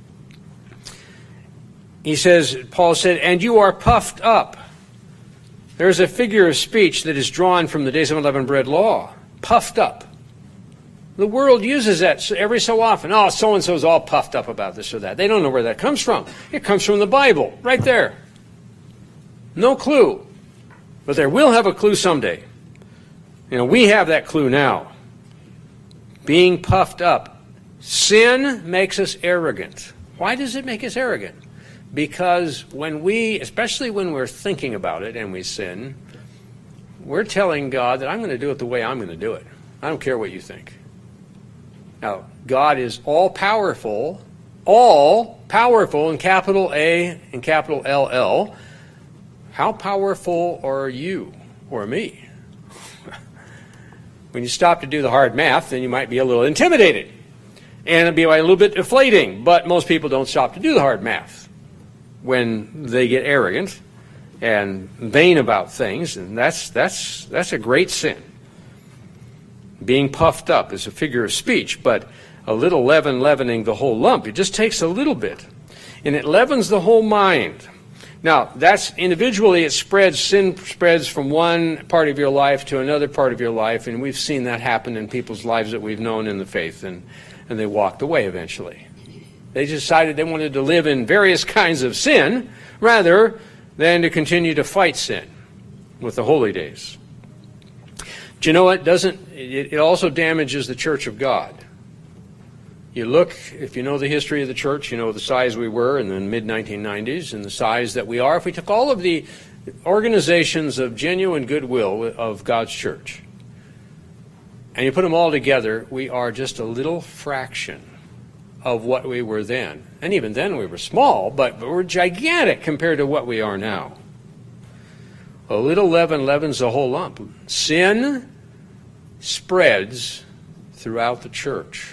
He says, Paul said, and you are puffed up. There's a figure of speech that is drawn from the days of unleavened bread law. Puffed up. The world uses that every so often. Oh, so-and-so's all puffed up about this or that. They don't know where that comes from. It comes from the Bible, right there. No clue. But they will have a clue someday. You know, we have that clue now. Being puffed up. Sin makes us arrogant. Why does it make us arrogant? Because when we, especially when we're thinking about it and we sin, we're telling God that I'm going to do it the way I'm going to do it. I don't care what you think. Now, God is all-powerful, all-powerful in capital A and capital L L. How powerful are you or me? When you stop to do the hard math, then you might be a little intimidated. And it'd be a little bit deflating. But most people don't stop to do the hard math when they get arrogant and vain about things. And that's, that's, that's a great sin. Being puffed up is a figure of speech, but a little leaven leavening the whole lump. It just takes a little bit. And it leavens the whole mind. Now, that's individually it spreads, sin spreads from one part of your life to another part of your life, and we've seen that happen in people's lives that we've known in the faith, and, and they walked away eventually. They decided they wanted to live in various kinds of sin rather than to continue to fight sin with the holy days. Do you know what? Doesn't it, it also damages the church of God. You look, if you know the history of the church, you know the size we were in the mid nineteen nineties and the size that we are. If we took all of the organizations of genuine goodwill of God's church and you put them all together, we are just a little fraction of what we were then. And even then we were small, but we're gigantic compared to what we are now. A little leaven leavens the whole lump. Sin spreads throughout the church.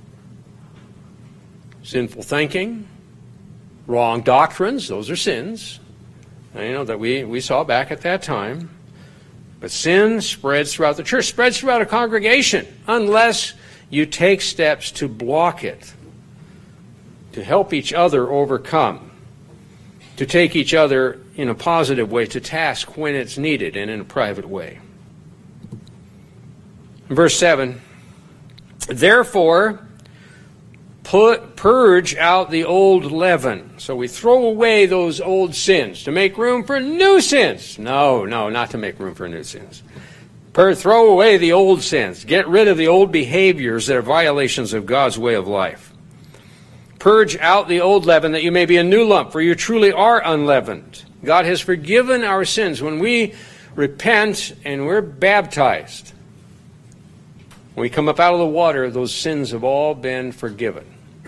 Sinful thinking, wrong doctrines, those are sins, you know, that we, we saw back at that time. But sin spreads throughout the church, spreads throughout a congregation, unless you take steps to block it, to help each other overcome, to take each other in a positive way to task when it's needed and in a private way. Verse seven, therefore, Put, purge out the old leaven. So we throw away those old sins to make room for new sins. No, no, not to make room for new sins. Pur- throw away the old sins. Get rid of the old behaviors that are violations of God's way of life. Purge out the old leaven that you may be a new lump, for you truly are unleavened. God has forgiven our sins. When we repent and we're baptized, when we come up out of the water, those sins have all been forgiven.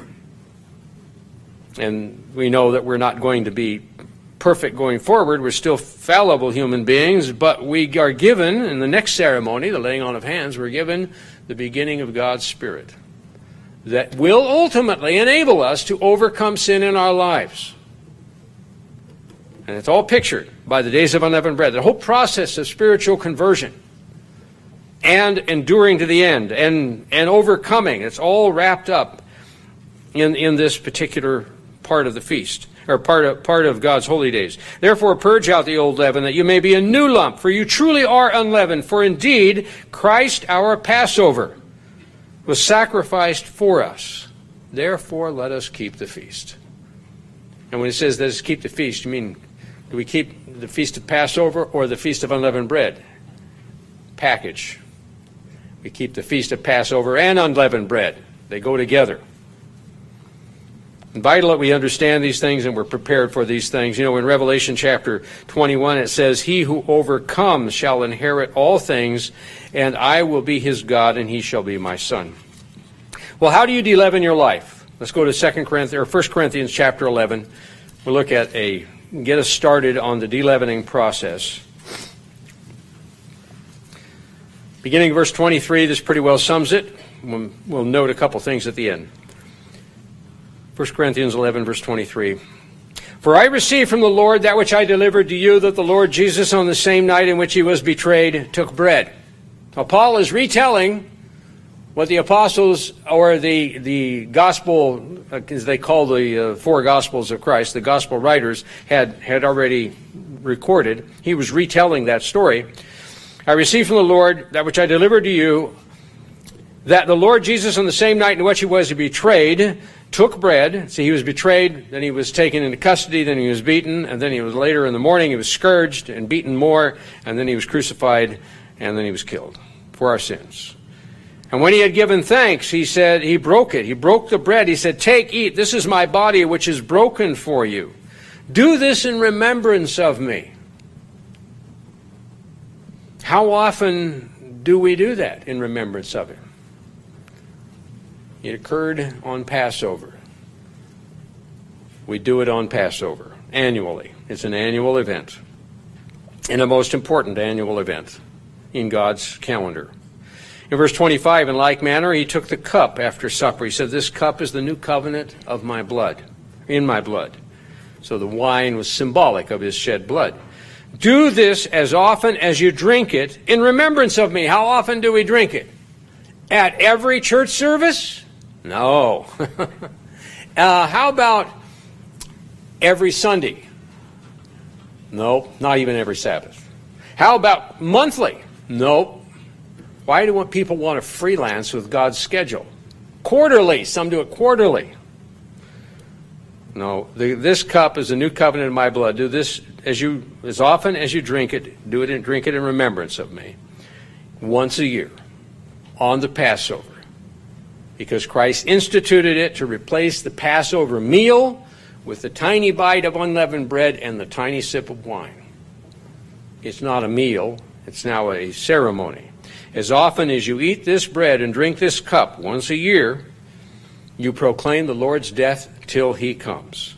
And we know that we're not going to be perfect going forward. We're still fallible human beings, but we are given, in the next ceremony, the laying on of hands, we're given the beginning of God's Spirit that will ultimately enable us to overcome sin in our lives. And it's all pictured by the days of unleavened bread, the whole process of spiritual conversion and enduring to the end and, and overcoming. It's all wrapped up in, in this particular part of the feast, or part of, part of God's holy days. Therefore, purge out the old leaven, that you may be a new lump, for you truly are unleavened. For indeed, Christ our Passover was sacrificed for us. Therefore, let us keep the feast. And when it says let us keep the feast, you mean, do we keep the feast of Passover or the feast of unleavened bread? Package. We keep the feast of Passover and unleavened bread. They go together. It's vital that we understand these things and we're prepared for these things. You know, in Revelation chapter twenty-one, it says, he who overcomes shall inherit all things, and I will be his God, and he shall be my son. Well, how do you de-leaven your life? Let's go to Second Corinthians or First Corinthians chapter eleven. We'll look at a, get us started on the de-leavening process. Beginning verse twenty-three, this pretty well sums it. We'll, we'll note a couple things at the end. First Corinthians eleven, verse twenty-three. For I received from the Lord that which I delivered to you, that the Lord Jesus, on the same night in which he was betrayed, took bread. Now Paul is retelling what the apostles, or the the gospel, as they call the uh, four gospels of Christ, the gospel writers had had already recorded. He was retelling that story. I received from the Lord that which I delivered to you, that the Lord Jesus on the same night in which he was betrayed took bread. See, he was betrayed, then he was taken into custody, then he was beaten, and then he was later in the morning he was scourged and beaten more, and then he was crucified, and then he was killed for our sins. And when he had given thanks, he said, he broke it. He broke the bread. He said, take, eat. This is my body which is broken for you. Do this in remembrance of me. How often do we do that in remembrance of him? It occurred on Passover. We do it on Passover annually. It's an annual event, and a most important annual event in God's calendar. In verse twenty-five, in like manner, he took the cup after supper. He said, this cup is the new covenant of my blood, in my blood. So the wine was symbolic of his shed blood. Do this as often as you drink it in remembrance of me. How often do we drink it? At every church service? No. uh, how about every Sunday? No, not even every Sabbath. How about monthly? Nope. Why do people want to freelance with God's schedule? Quarterly. Some do it quarterly. No, the, this cup is a new covenant in my blood. Do this as you as often as you drink it. Do it and drink it in remembrance of me. Once a year, on the Passover, because Christ instituted it to replace the Passover meal with the tiny bite of unleavened bread and the tiny sip of wine. It's not a meal; it's now a ceremony. As often as you eat this bread and drink this cup once a year, you proclaim the Lord's death till he comes.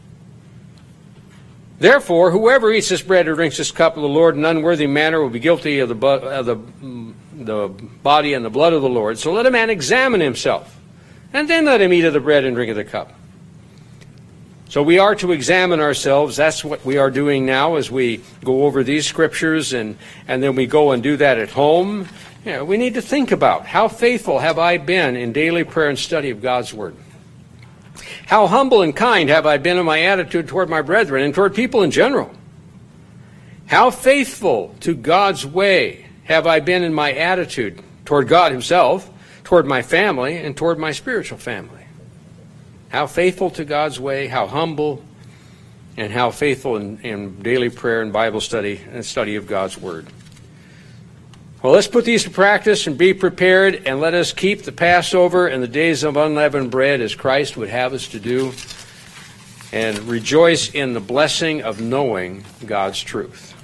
Therefore, whoever eats this bread or drinks this cup of the Lord in an unworthy manner will be guilty of the, of the, the body and the blood of the Lord. So let a man examine himself, and then let him eat of the bread and drink of the cup. So we are to examine ourselves. That's what we are doing now as we go over these scriptures, and, and then we go and do that at home. You know, we need to think about, how faithful have I been in daily prayer and study of God's Word? How humble and kind have I been in my attitude toward my brethren and toward people in general? How faithful to God's way have I been in my attitude toward God himself, toward my family, and toward my spiritual family? How faithful to God's way, how humble, and how faithful in, in daily prayer and Bible study and study of God's Word. Well, let's put these to practice and be prepared, and let us keep the Passover and the days of unleavened bread as Christ would have us to do, and rejoice in the blessing of knowing God's truth.